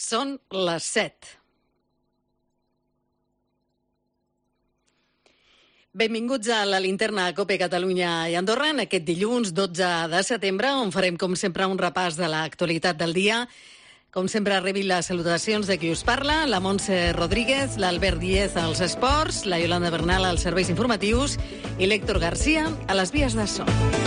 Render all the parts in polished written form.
Són les 7. Benvinguts a la linterna COPE Catalunya i Andorra en aquest dilluns 12 de setembre, on farem, com sempre, un repàs de l'actualitat del dia. Com sempre, rebin les salutacions de qui us parla, la Montse Rodríguez, l'Albert Díez als esports, la Yolanda Bernal als serveis informatius i l'Héctor García a les vies de so.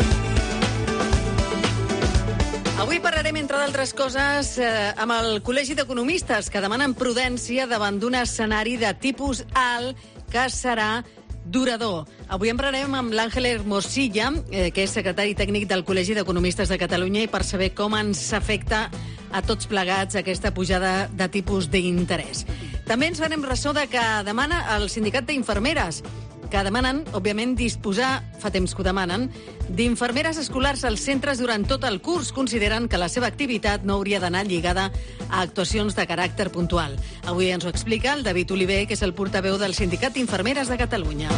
Avui parlarem, entre d'altres coses, amb el Col·legi d'Economistes, que demanen prudència davant d'un escenari de tipus alt que serà durador. Avui en parlarem amb l'Àngel Hermosilla, que és secretari tècnic del Col·legi d'Economistes de Catalunya, i per saber com ens afecta a tots plegats aquesta pujada de tipus d'interès. També ens farem ressò de que demana el sindicat d'infermeres, que demanen, òbviament, disposar, fa temps que ho demanen, d'infermeres escolars als centres durant tot el curs. Consideren que la seva activitat no hauria d'anar lligada a actuacions de caràcter puntual. Avui ens ho explica el David Oliver, que és el portaveu del Sindicat d'Infermeres de Catalunya.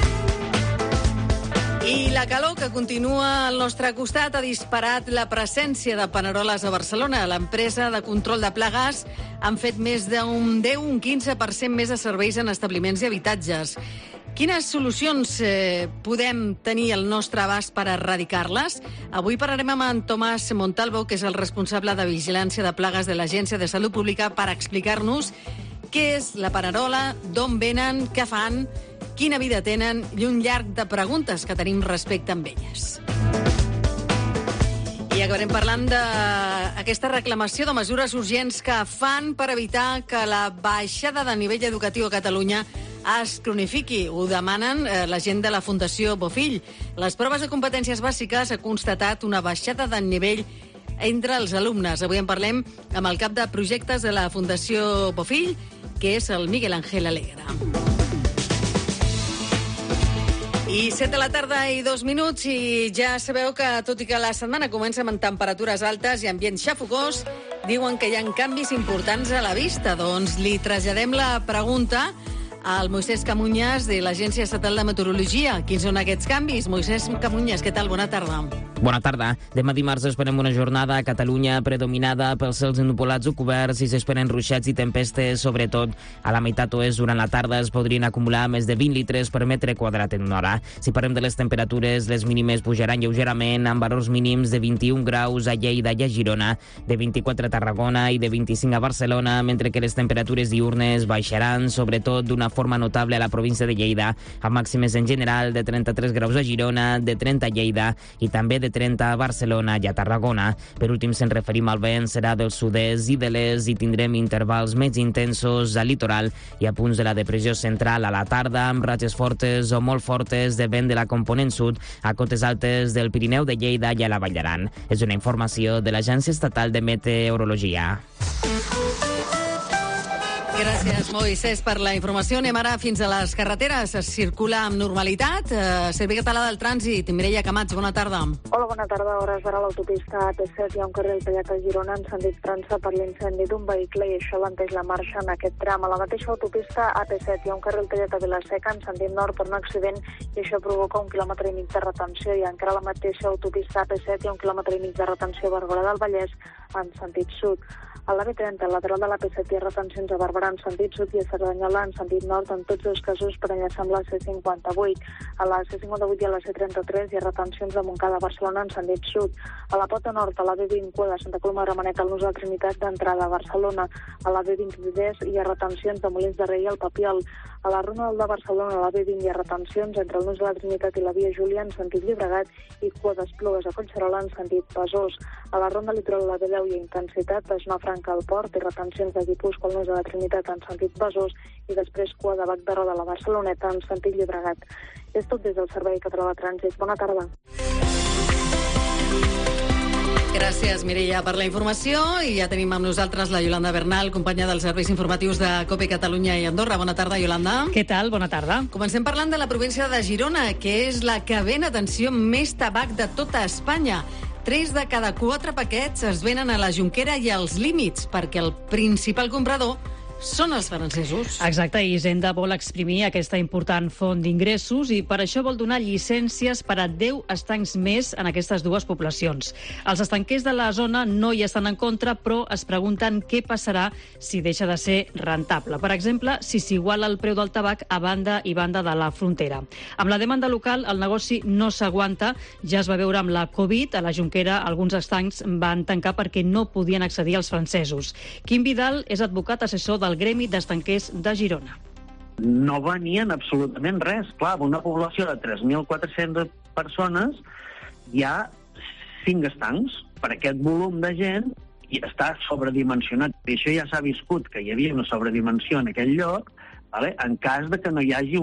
I la calor que continua al nostre costat ha disparat la presència de paneroles a Barcelona. L'empresa de control de plagues han fet més d'un 15% més de serveis en establiments i habitatges. Quines solucions podem tenir al nostre abast per erradicar-les? Avui parlarem amb en Tomàs Montalvo, que és el responsable de Vigilància de Plagues de l'Agència de Salut Pública, per explicar-nos què és la panerola, d'on venen, què fan, quina vida tenen i un llarg de preguntes que tenim respecte amb elles. I acabarem parlant d'aquesta reclamació de mesures urgents que fan per evitar que la baixada de nivell educatiu a Catalunya es cronifiqui. Ho demanen la gent de la Fundació Bofill. Les proves de competències bàsiques ha constatat una baixada de nivell entre els alumnes. Avui en parlem amb el cap de projectes de la Fundació Bofill, que és el Miguel Ángel Alegre. I 7 de la tarda i 2 minuts, i ja sabeu que, tot i que la setmana comença amb temperatures altes i ambient xafogós, diuen que hi ha canvis importants a la vista. Doncs li traslladem la pregunta al Moisés Camuñas, de l'Agència Estatal de Meteorologia. Quins són aquests canvis? Moisés Camuñas, què tal? Bona tarda. Bona tarda. Demà dimarts esperem una jornada a Catalunya predominada pels cels ennupolats o coberts i s'esperen ruixats i tempestes, sobretot a la meitat oest. Durant la tarda es podrien acumular més de 20 litres per metre quadrat en una hora. Si parlem de les temperatures, les mínimes pujaran lleugerament, amb valors mínims de 21 graus a Lleida i a Girona, de 24 a Tarragona i de 25 a Barcelona, mentre que les temperatures diurnes baixaran, sobretot d'una forma notable a la província de Lleida, amb màximes en general de 33 graus a Girona, de 30 a Lleida i també de 30 a Barcelona i a Tarragona. Per últim, se'n referim al vent, serà del sud-est i de l'est, i tindrem intervals més intensos al litoral i a punts de la depressió central a la tarda, amb ratxes fortes o molt fortes de vent de la component sud a cotes altes del Pirineu de Lleida i a la Vall d'Aran. És una informació de l'Agència Estatal de Meteorologia. Gràcies, Moisés, per la informació. Anem ara fins a les carreteres. Es circula amb normalitat. Servei Català del Trànsit. Mireia Camats, bona tarda. Hola, bona tarda. A hores d'ara a l'autopista AP7 hi ha un carril tallat a Girona en sentit França per l'incendi d'un vehicle, i això alenteix la marxa en aquest tram. A la mateixa autopista AP7 hi ha un carril tallat a Vila-seca en sentit nord per un accident, i això provoca 1,5 quilòmetres de retenció. I encara a la mateixa autopista AP7 hi ha 1,5 quilòmetres de retenció a Barberà del Vallès en sentit sud. A la B30, al lateral de la P7, hi ha retencions a Barberà en sentit sud i a Cerdanyola en sentit nord, en tots els casos per enllaçar amb la C58. A la C58 i a la C33 hi ha retencions de Montcada a Barcelona en sentit sud. A la Pota Nord, a la B20, de Santa Coloma de Gramenet, al nus de la Trinitat d'entrada a Barcelona. A la B23 hi ha retencions de Molins de Rei al Papiol. A la Ronda de Barcelona, a la B20, hi ha retencions entre el nus de la Trinitat i la Via Júlia en sentit Llobregat i cua d'Esplugues a Collserola en sentit Besòs. A la Ronda Litoral de la B10 hi ha intensitat de Zona Franca al Port i retencions de Guipúscoa al nus de la Trinitat en sentit Besòs, i després cua de Bac de Roda a la Barceloneta en sentit Llobregat. És tot des del Servei Català de Trànsit. Bona tarda. Gràcies, Mireia, per la informació. I ja tenim amb nosaltres la Yolanda Bernal, companya dels serveis informatius de COPE Catalunya i Andorra. Bona tarda, Yolanda. Què tal? Bona tarda. Comencem parlant de la província de Girona, que és la que ven, atenció, més tabac de tota Espanya. 3 de cada 4 paquets es venen a la Jonquera i als límits, perquè el principal comprador són els francesos. Exacte, i Hisenda vol exprimir aquesta important font d'ingressos i per això vol donar llicències per a 10 estancs més en aquestes dues poblacions. Els estanquers de la zona no hi estan en contra, però es pregunten què passarà si deixa de ser rentable. Per exemple, si s'iguala el preu del tabac a banda i banda de la frontera. Amb la demanda local, el negoci no s'aguanta. Ja es va veure amb la Covid. A la Jonquera, alguns estancs van tancar perquè no podien accedir als francesos. Quim Vidal és advocat assessor del Gremi d'Estanquers de Girona. No venien absolutament res. Clar, amb una població de 3.400 persones hi ha 5 estancs. Per aquest volum de gent i està sobredimensionat. I això ja s'ha viscut, que hi havia una sobredimensió en aquell lloc, vale? En cas de que no hi hagi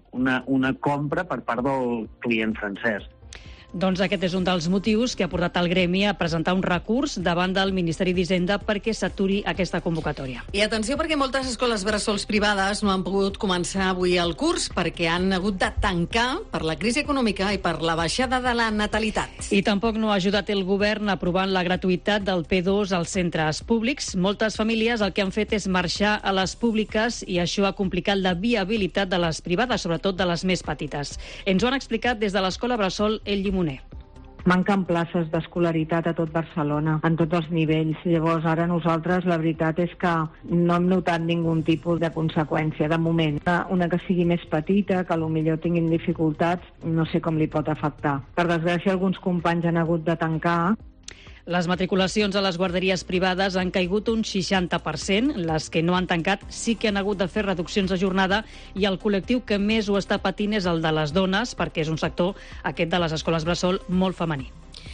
una compra per part del client francès. Doncs aquest és un dels motius que ha portat el gremi a presentar un recurs davant del Ministeri d'Hisenda perquè s'aturi aquesta convocatòria. I atenció, perquè moltes escoles bressols privades no han pogut començar avui el curs perquè han hagut de tancar per la crisi econòmica i per la baixada de la natalitat. I tampoc no ha ajudat el govern aprovant la gratuïtat del P2 als centres públics. Moltes famílies el que han fet és marxar a les públiques i això ha complicat la viabilitat de les privades, sobretot de les més petites. Ens ho han explicat des de l'Escola Bressol El Llimoner. Manquen places d'escolaritat a tot Barcelona, en tots els nivells. Llavors, ara nosaltres, la veritat és que no hem notat ningun tipus de conseqüència, de moment. Una que sigui més petita, que potser tinguin dificultats, no sé com li pot afectar. Per desgràcia, alguns companys han hagut de tancar. Les matriculacions a les guarderies privades han caigut un 60%. Les que no han tancat sí que han hagut de fer reduccions de jornada i el col·lectiu que més ho està patint és el de les dones, perquè és un sector, aquest de les escoles bressol, molt femení.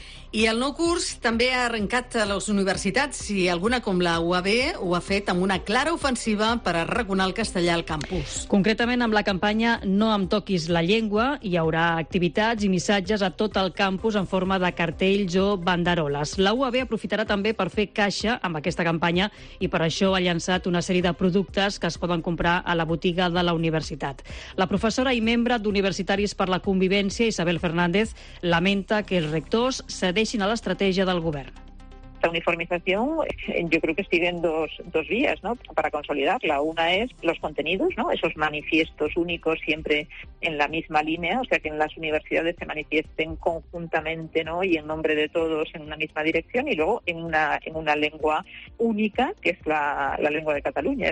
I el nou curs també ha arrencat a les universitats i alguna com la UAB ho ha fet amb una clara ofensiva per arraconar el castellà al campus. Concretament amb la campanya No em toquis la llengua hi haurà activitats i missatges a tot el campus en forma de cartells o banderoles. La UAB aprofitarà també per fer caixa amb aquesta campanya i per això ha llançat una sèrie de productes que es poden comprar a la botiga de la universitat. La professora i membre d'Universitaris per la Convivència, Isabel Fernández, lamenta que els rectors cedeixin a l'estrategia del govern. La uniformización, yo creo que siguen dos vías, ¿no? Para consolidarla. Una es los contenidos, ¿no? Esos manifiestos únicos siempre en la misma línea, o sea, que en las universidades se manifiesten conjuntamente, ¿no? Y en nombre de todos en una misma dirección, y luego en una lengua única, que es la lengua de Cataluña.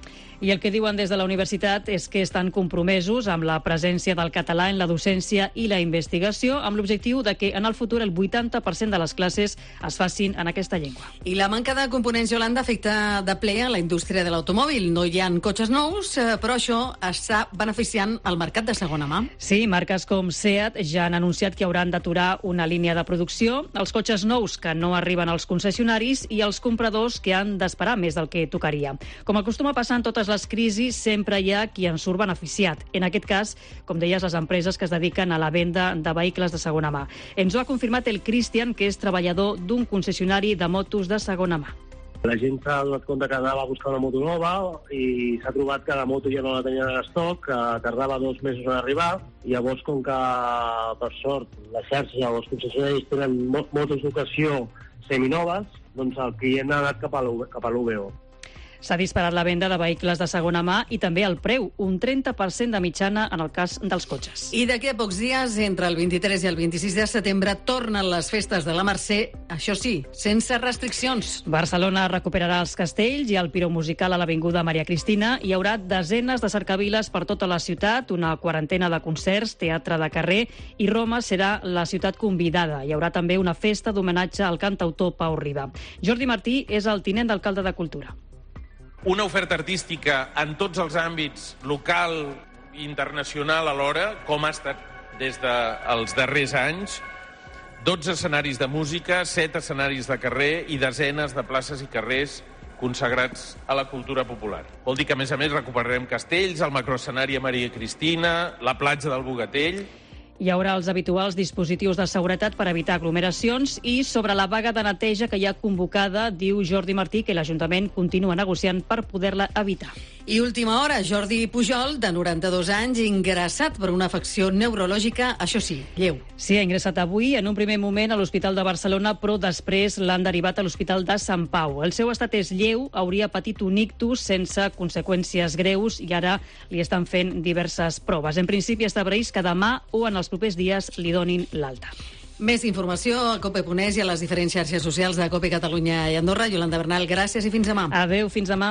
I el que diuen des de la universitat és que estan compromesos amb la presència del català en la docència i la investigació, amb l'objectiu de que en el futur el 80% de les classes es facin en aquesta llengua. I la manca de components, Yolanda, afecta de ple a la indústria de l'automòbil. No hi ha cotxes nous, però això està beneficiant el mercat de segona mà. Sí, marques com SEAT ja han anunciat que hauran d'aturar una línia de producció, els cotxes nous que no arriben als concessionaris i els compradors que han d'esperar més del que tocaria. Com acostuma a passar en totes les crisis, sempre hi ha qui en surt beneficiat. En aquest cas, com deies, les empreses que es dediquen a la venda de vehicles de segona mà. Ens ho ha confirmat el Cristian, que és treballador d'un concessionari de motos de segona mà. La gent s'ha donat compte que anava a buscar una moto nova i s'ha trobat que la moto ja no la tenia en estoc, que tardava 2 mesos en arribar, i llavors, com que, per sort, la xarxa o els concessionaris tenen motos d'ocasió seminoves, doncs el client ha anat cap a l'UVO. S'ha disparat la venda de vehicles de segona mà i també el preu, un 30% de mitjana en el cas dels cotxes. I d'aquí a pocs dies, entre el 23 i el 26 de setembre, tornen les festes de la Mercè, això sí, sense restriccions. Barcelona recuperarà els castells i el piró musical a l'Avinguda Maria Cristina. Hi haurà desenes de cercaviles per tota la ciutat, una quarantena de concerts, teatre de carrer, i Roma serà la ciutat convidada. Hi haurà també una festa d'homenatge al cantautor Pau Riba. Jordi Martí és el tinent d'alcalde de Cultura. Una oferta artística en tots els àmbits, local i internacional alhora, com ha estat des dels darrers anys, 12 escenaris de música, 7 escenaris de carrer i desenes de places i carrers consagrats a la cultura popular. Vol dir que, a més, recuperarem castells, el macroescenari a Maria Cristina, la platja del Bogatell. Hi haurà els habituals dispositius de seguretat per evitar aglomeracions i sobre la vaga de neteja que hi ha convocada, diu Jordi Martí que l'Ajuntament continua negociant per poder-la evitar. I última hora, Jordi Pujol, de 92 anys, ingressat per una afecció neurològica, això sí, lleu. Sí, ha ingressat avui, en un primer moment a l'Hospital de Barcelona, però després l'han derivat a l'Hospital de Sant Pau. El seu estat és lleu, hauria patit un ictus sense conseqüències greus i ara li estan fent diverses proves. En principi està previst que demà o en els propers dies li donin l'alta. Més informació a Cope.es i a les diferents xarxes socials de Cope Catalunya i Andorra. Yolanda Bernal, gràcies i fins demà. Adéu, fins demà.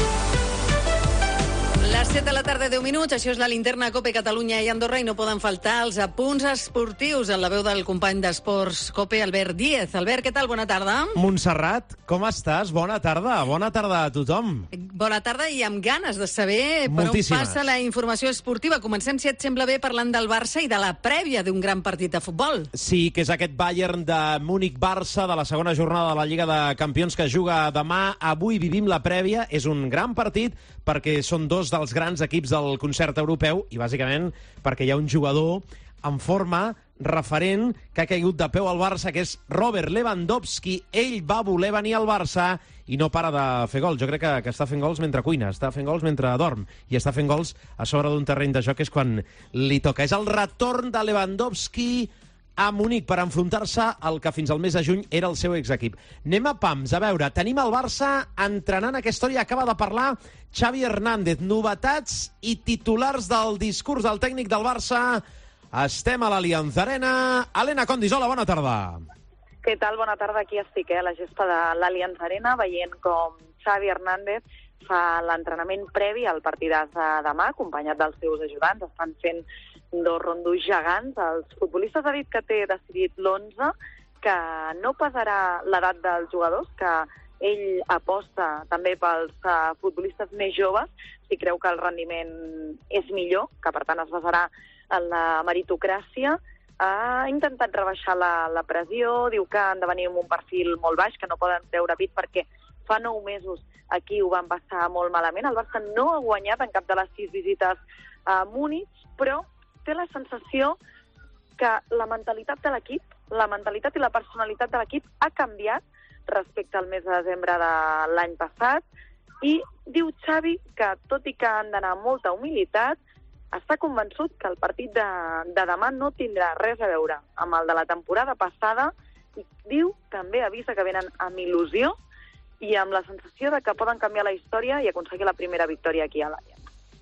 Les 7 de la tarda, 10 minuts. Això és la linterna Cope Catalunya i Andorra i no poden faltar els apunts esportius en la veu del company d'Esports Cope, Albert Díez. Albert, què tal? Bona tarda. Montserrat, com estàs? Bona tarda. Bona tarda a tothom. Bona tarda i amb ganes de saber per on passa la informació esportiva. Comencem, si et sembla bé, parlant del Barça i de la prèvia d'un gran partit de futbol. Sí, que és aquest Bayern de Múnich-Barça de la segona jornada de la Lliga de Campions que juga demà. Avui vivim la prèvia. És un gran partit perquè són dos dels grans equips del concert europeu i, bàsicament, perquè hi ha un jugador en forma referent que ha caigut de peu al Barça, que és Robert Lewandowski. Ell va voler venir al Barça i no para de fer gols. Jo crec que està fent gols mentre cuina, està fent gols mentre dorm i està fent gols a sobre d'un terreny de joc, que és quan li toca. És el retorn de Lewandowski a Munic per enfrontar-se al que fins al mes de juny era el seu exequip. Anem a pams, a veure, tenim el Barça entrenant aquesta hora i acaba de parlar Xavi Hernández. Novetats i titulars del discurs del tècnic del Barça. Estem a l'Allianz Arena. Helena Condis, hola, bona tarda. Què tal? Bona tarda, aquí estic, a la gespa de l'Allianz Arena, veient com Xavi Hernández fa l'entrenament previ al partidàs de demà, acompanyat dels seus ajudants. Estan fent dos rondos gegants. Els futbolistes ha dit que té decidit l'11, que no pesarà l'edat dels jugadors, que ell aposta també pels futbolistes més joves, si creu que el rendiment és millor, que per tant es basarà en la meritocràcia. Ha intentat rebaixar la pressió, diu que han de venir amb un perfil molt baix, que no poden treure pit perquè fa 9 mesos aquí ho van passar molt malament. El Barça no ha guanyat en cap de les 6 visites a Múnich, però té la sensació que la mentalitat de l'equip, la mentalitat i la personalitat de l'equip ha canviat respecte al mes de desembre de l'any passat i diu Xavi que, tot i que han d'anar amb molta humilitat, està convençut que el partit de demà no tindrà res a veure amb el de la temporada passada i diu, també avisa que venen amb il·lusió i amb la sensació de que poden canviar la història i aconseguir la primera victòria aquí a l'Allianz.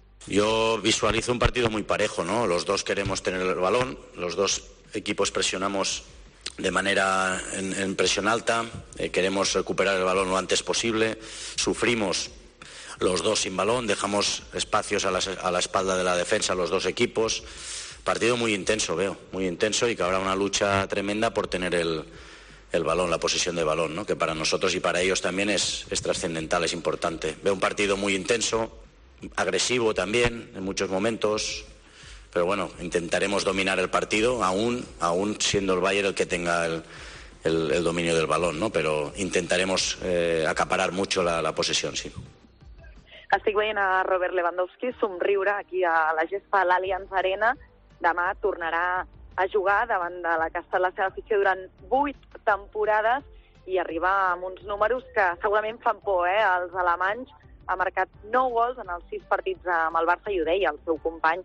Yo visualizo un partido muy parejo, ¿no? Los dos queremos tener el balón, los dos equipos presionamos de manera en presión alta, queremos recuperar el balón lo antes posible, sufrimos los dos sin balón, dejamos espacios a la espalda de la defensa los dos equipos. Partido muy intenso, veo, muy intenso y que habrá una lucha tremenda por tener el balón, la posesión de balón, ¿no? Que para nosotros y para ellos también es trascendental, es importante. Veo un partido muy intenso, agresivo también en muchos momentos, pero bueno, intentaremos dominar el partido, aún siendo el Bayern el que tenga el dominio del balón, ¿no? Pero intentaremos acaparar mucho la posesión, sí. Estic veient a Robert Lewandowski somriure aquí a la gespa de l'Allianz Arena. Demà tornarà a jugar davant de la que ha estat la seva afició durant 8 temporades i arribar amb uns números que segurament fan por, als alemanys. Ha marcat 9 gols en els 6 partits amb el Barça i ho deia el seu company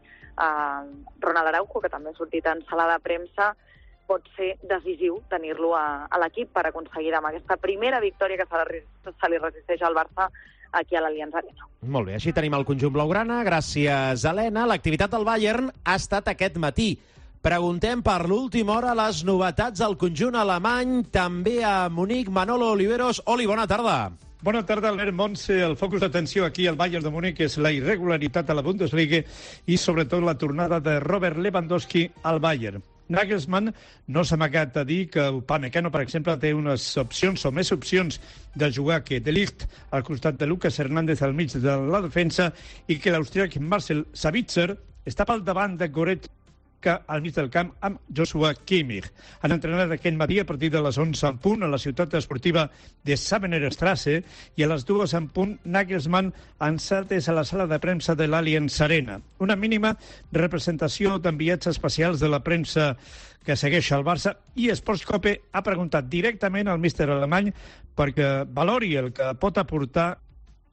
Ronald Araujo, que també ha sortit en sala de premsa. Pot ser decisiu tenir-lo a l'equip per aconseguir demà aquesta primera victòria que se li resisteix al Barça aquí a l'Allianz Arena. Molt bé, així tenim el conjunt blaugrana. Gràcies, Helena. L'activitat del Bayern ha estat aquest matí. Preguntem per l'última hora les novetats del conjunt alemany, també a Munic. Manolo Oliveros. Oli, bona tarda. Bona tarda, Albert Montse. El focus d'atenció aquí al Bayern de Múnich és la irregularitat a la Bundesliga i sobretot la tornada de Robert Lewandowski al Bayern. Nagelsmann no s'ha amagat a dir que el Upamecano, per exemple, té unes opcions o més opcions de jugar que De Ligt al costat de Lucas Hernández al mig de la defensa i que l'austriac Marcel Sabitzer està pel davant de Goretzka al mig del camp amb Joshua Kimmich. Han entrenat aquest matí a partir de les 11 en punt a la ciutat esportiva de Sabenerstrasse i a les 2 en punt Nagelsmann encertés a la sala de premsa de l'Allianz Arena. Una mínima representació d'enviats especials de la premsa que segueix el Barça i Sports Cope ha preguntat directament al míster alemany perquè valori el que pot aportar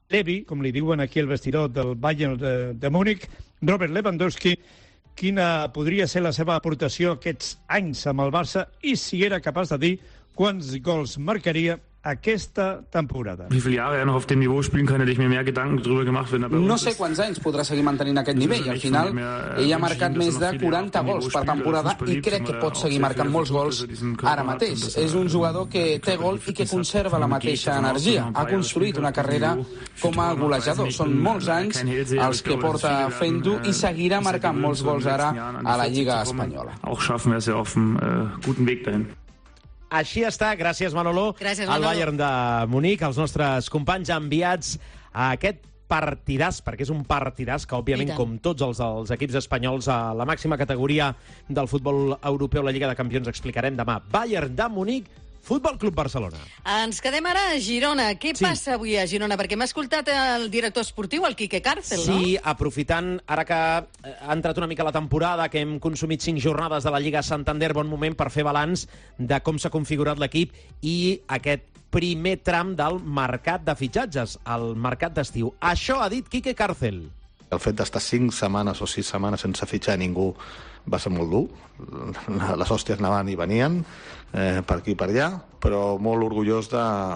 Levi, com li diuen aquí el vestidor del Bayern de Múnich, Robert Lewandowski, quina podria ser la seva aportació aquests anys amb el Barça i si era capaç de dir quants gols marcaria aquesta temporada. Wie viele Jahre noch auf dem Niveau spielen kann, hätte ich mir mehr Gedanken darüber gemacht, wenn er bei uns No sé quants anys podrà seguir mantenint aquest nivell. Al final, ell ha marcat més de 40 gols per temporada i crec que pot seguir marcant molts gols ara mateix. És un jugador que té gol i que conserva la mateixa energia. Ha construït una carrera com a golejador. Són molts anys els que porta fent-ho i seguirà marcant molts gols ara a la Lliga Espanyola. Auch schaffen wir es ja auf einem guten Weg dahin. Així està, gràcies Manolo, al Bayern de Munic, els nostres companys enviats a aquest partidàs, perquè és un partidàs que, òbviament, com tots els equips espanyols a la màxima categoria del futbol europeu, la Lliga de Campions, explicarem demà. Bayern de Munic, Futbol Club Barcelona. Ens quedem ara a Girona. Què passa avui a Girona? Perquè m'ha escoltat el director esportiu, el Quique Cárcel, no? Sí, aprofitant, ara que ha entrat una mica la temporada, que hem consumit 5 jornades de la Lliga Santander, bon moment per fer balanç de com s'ha configurat l'equip i aquest primer tram del mercat de fitxatges, el mercat d'estiu. Això ha dit Quique Cárcel. El fet d'estar 5 setmanes o 6 setmanes sense fitxar ningú va ser molt dur. Les hòsties anaven i venien per aquí i per allà, però molt orgullós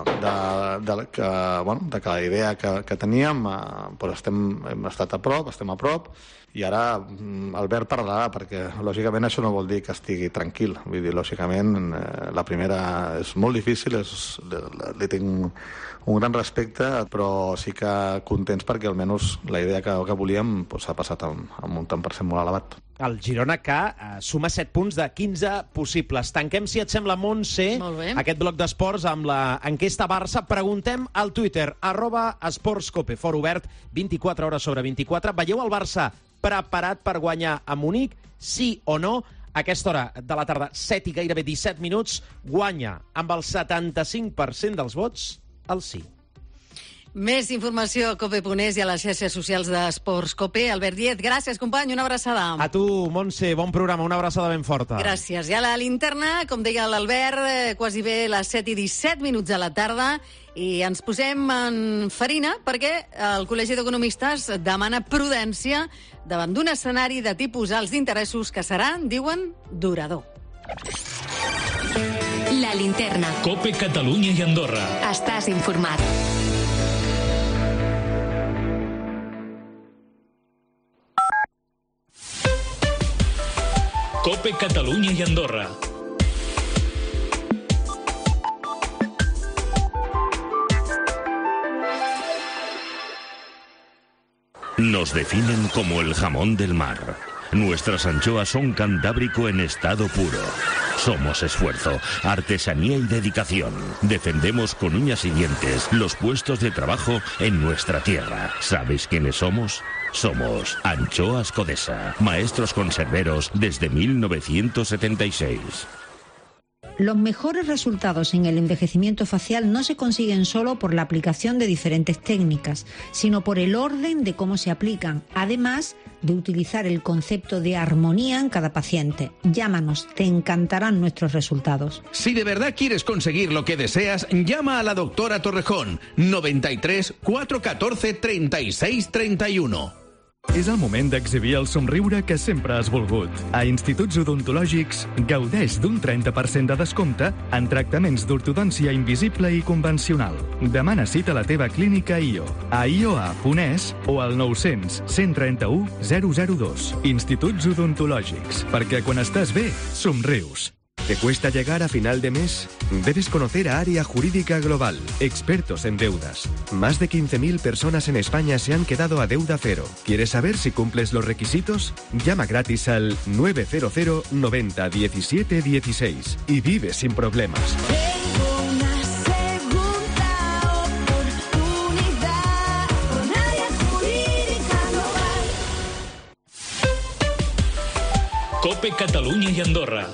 de que la idea que teníem, però hem estat a prop, estem a prop, i ara Albert parlarà, perquè lògicament això no vol dir que estigui tranquil. Vull dir, lògicament, la primera és molt difícil, li tinc un gran respecte, però sí que contents perquè almenys la idea que volíem s'ha passat amb un tant per cent molt elevat. El Girona que suma 7 punts de 15 possibles. Tanquem, si et sembla, Montse, aquest bloc d'esports amb l'enquesta Barça. Preguntem al Twitter, @esportscope, fort obert, 24 hores sobre 24. Veieu el Barça preparat per guanyar a Munic? Sí o no? A aquesta hora de la tarda, 7 i gairebé 17 minuts, guanya amb el 75% dels vots el sí. Més informació a cope.es i a les xarxes socials d'Esports Cope. Albert Diez, gràcies, company, una abraçada. A tu, Montse, bon programa, una abraçada ben forta. Gràcies. I a la linterna, com deia l'Albert, quasi bé les 7 i 17 minuts de la tarda, i ens posem en farina perquè el Col·legi d'Economistes demana prudència davant d'un escenari de tipus alts d'interessos que serà, diuen, durador. La linterna. Cope Catalunya i Andorra. Estàs informat. Cope Catalunya y Andorra. Nos definen como el jamón del mar. Nuestras anchoas son cantábrico en estado puro. Somos esfuerzo, artesanía y dedicación. Defendemos con uñas y dientes los puestos de trabajo en nuestra tierra. ¿Sabéis quiénes somos? Somos Anchoas Codesa, maestros conserveros desde 1976. Los mejores resultados en el envejecimiento facial no se consiguen solo por la aplicación de diferentes técnicas, sino por el orden de cómo se aplican, además de utilizar el concepto de armonía en cada paciente. Llámanos, te encantarán nuestros resultados. Si de verdad quieres conseguir lo que deseas, llama a la doctora Torrejón, 93 414 36 31. És el moment d'exhibir el somriure que sempre has volgut. A Instituts Odontològics gaudeix d'un 30% de descompte en tractaments d'ortodòncia invisible i convencional. Demana cita a la teva clínica IO, a ioa.es o al 900 131 002. Instituts Odontològics, perquè quan estàs bé, somrius. ¿Te cuesta llegar a final de mes? Debes conocer a Área Jurídica Global, expertos en deudas. Más de 15.000 personas en España se han quedado a deuda cero. ¿Quieres saber si cumples los requisitos? Llama gratis al 900 90 17 16 y vive sin problemas. Cope Catalunya i Andorra.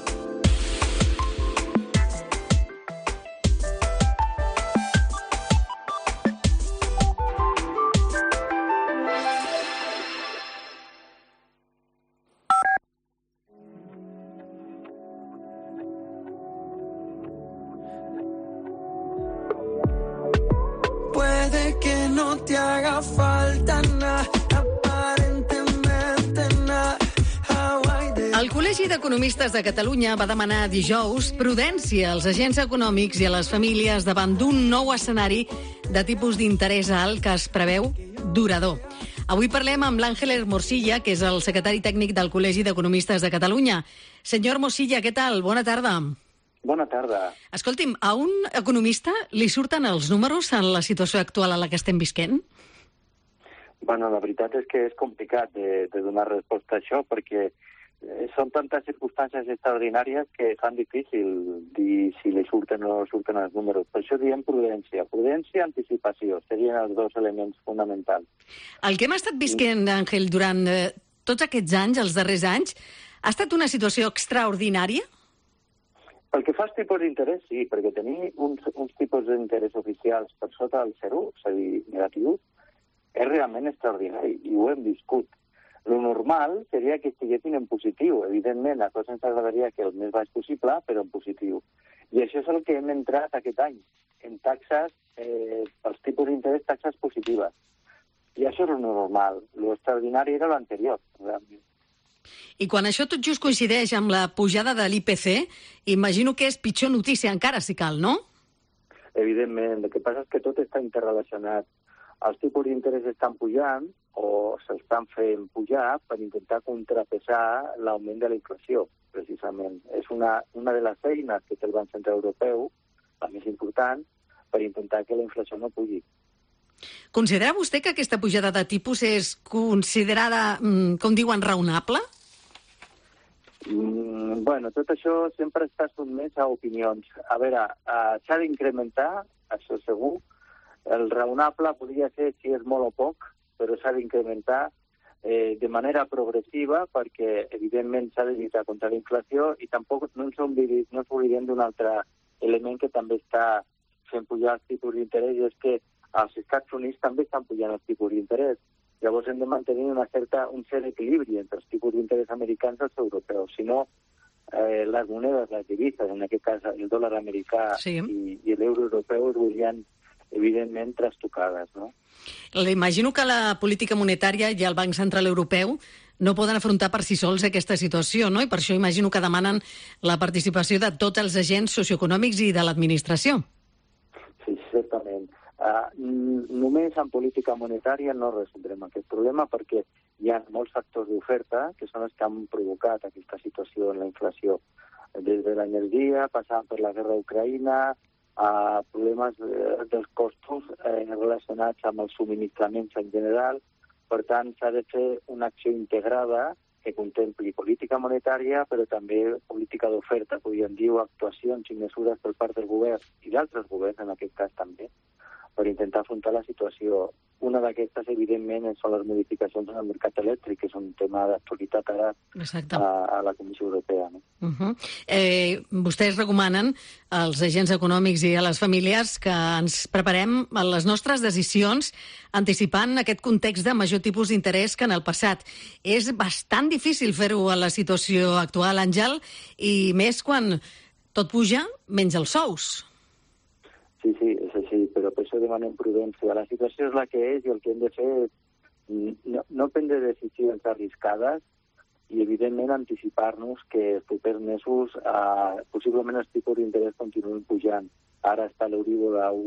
Puede que no no te haga falta nada, aparentemente nada. El Col·legi d'Economistes de Catalunya va demanar dijous prudència als agents econòmics i a les famílies davant d'un nou escenari de tipus d'interès alt que es preveu durador. Avui parlem amb l'Àngel Hermosilla, que és el secretari tècnic del Col·legi d'Economistes de Catalunya. Senyor Hermosilla, què tal? Bona tarda. Bona tarda. Escolti'm, a un economista li surten els números en la situació actual a la que estem visquent? Bueno, la veritat és que és complicat de donar resposta a això, perquè són tantes circumstàncies extraordinàries que fan difícil dir si li surten o no surten els números. Per això diem prudència. Prudència i anticipació serien els dos elements fonamentals. El que hem estat visquent, Àngel, durant tots aquests anys, els darrers anys, ha estat una situació extraordinària? Pel que fa als tipus d'interès, sí, perquè tenir uns tipus d'interès oficials per sota del 0, és a dir, negatiu, és realment extraordinari, i ho hem viscut. Lo normal seria que estiguessin en positiu. Evidentment, a tots ens agradaria que el més baix possible, però en positiu. I això és el que hem entrat aquest any, en taxes, pels tipus d'interès, taxes positives. I això és lo normal. Lo extraordinari era l'anterior, realment. I quan això tot just coincideix amb la pujada de l'IPC, imagino que és pitjor notícia encara, si cal, no? Evidentment. El que passa és que tot està interrelacionat. Els tipus d'interès estan pujant o s'estan fent pujar per intentar contrapesar l'augment de la inflació, precisament. És una de les eines que té el Banc Central Europeu, la més important, per intentar que la inflació no pugi. Considera vostè que aquesta pujada de tipus és considerada, com diuen, raonable? Bueno, tot això sempre està sotmès a opinions. A veure, s'ha d'incrementar, això segur. El raonable podria ser si és molt o poc, però s'ha d'incrementar de manera progressiva perquè, evidentment, s'ha de lluitar contra la inflació i tampoc no ens oblidem d'un altre element que també està fent pujar els tipus d'interès, i és que als Estats Units també estan pujant els tipus d'interès. Llavors hem de mantenir un cert equilibri entre els tipus d'interès americans i els europeus. Si no, les monedes, les divises, en aquest cas el dòlar americà i l'euro europeu es veurien evidentment trastocades, no? Imagino que la política monetària i el Banc Central Europeu no poden afrontar per si sols aquesta situació, no? I per això imagino que demanen la participació de tots els agents socioeconòmics i de l'administració. Sí, certament. Només en política monetària no resoldrem aquest problema perquè hi ha molts factors d'oferta que són els que han provocat aquesta situació en la inflació. Des de l'energia, passant per la guerra d'Ucraïna, a problemes dels costos relacionats amb els subministraments en general. Per tant, s'ha de fer una acció integrada que contempli política monetària, però també política d'oferta, podríem dir, actuacions i mesures per part del govern i d'altres governs, en aquest cas també, per intentar afrontar la situació. Una d'aquestes, evidentment, són les modificacions en el mercat elèctric, que és un tema d'actualitat ara a la Comissió Europea. No? Vostès recomanen als agents econòmics i a les famílies que ens preparem a les nostres decisions anticipant aquest context de major tipus d'interès que en el passat. És bastant difícil fer-ho a la situació actual, Àngel, i més quan tot puja menys els sous. Sí, és així, però per això demanem prudència. La situació és la que és i el que hem de fer és no prendre decisions arriscades i, evidentment, anticipar-nos que els propers mesos possiblement els tipus d'interès continuen pujant. Ara està l'Euribor a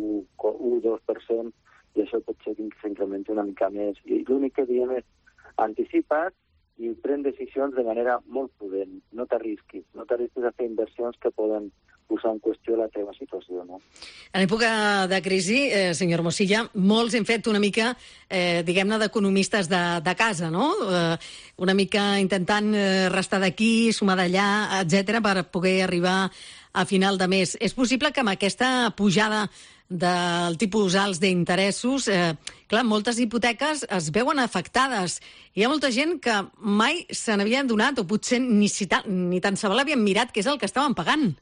1-2% i això pot ser que s'incrementi una mica més. I l'únic que diem és anticipa't i pren decisions de manera molt prudent. No t'arrisquis a fer inversions que poden posar en qüestió la teva situació, no? En època de crisi, senyor Hermosilla, molts hem fet una mica, diguem-ne, d'economistes de casa, no? Una mica intentant restar d'aquí, sumar d'allà, etc per poder arribar a final de mes. És possible que amb aquesta pujada del tipus alts d'interessos, clar, moltes hipoteques es veuen afectades. Hi ha molta gent que mai se n'havien donat o potser ni tan se l'havien mirat què és el que estaven pagant.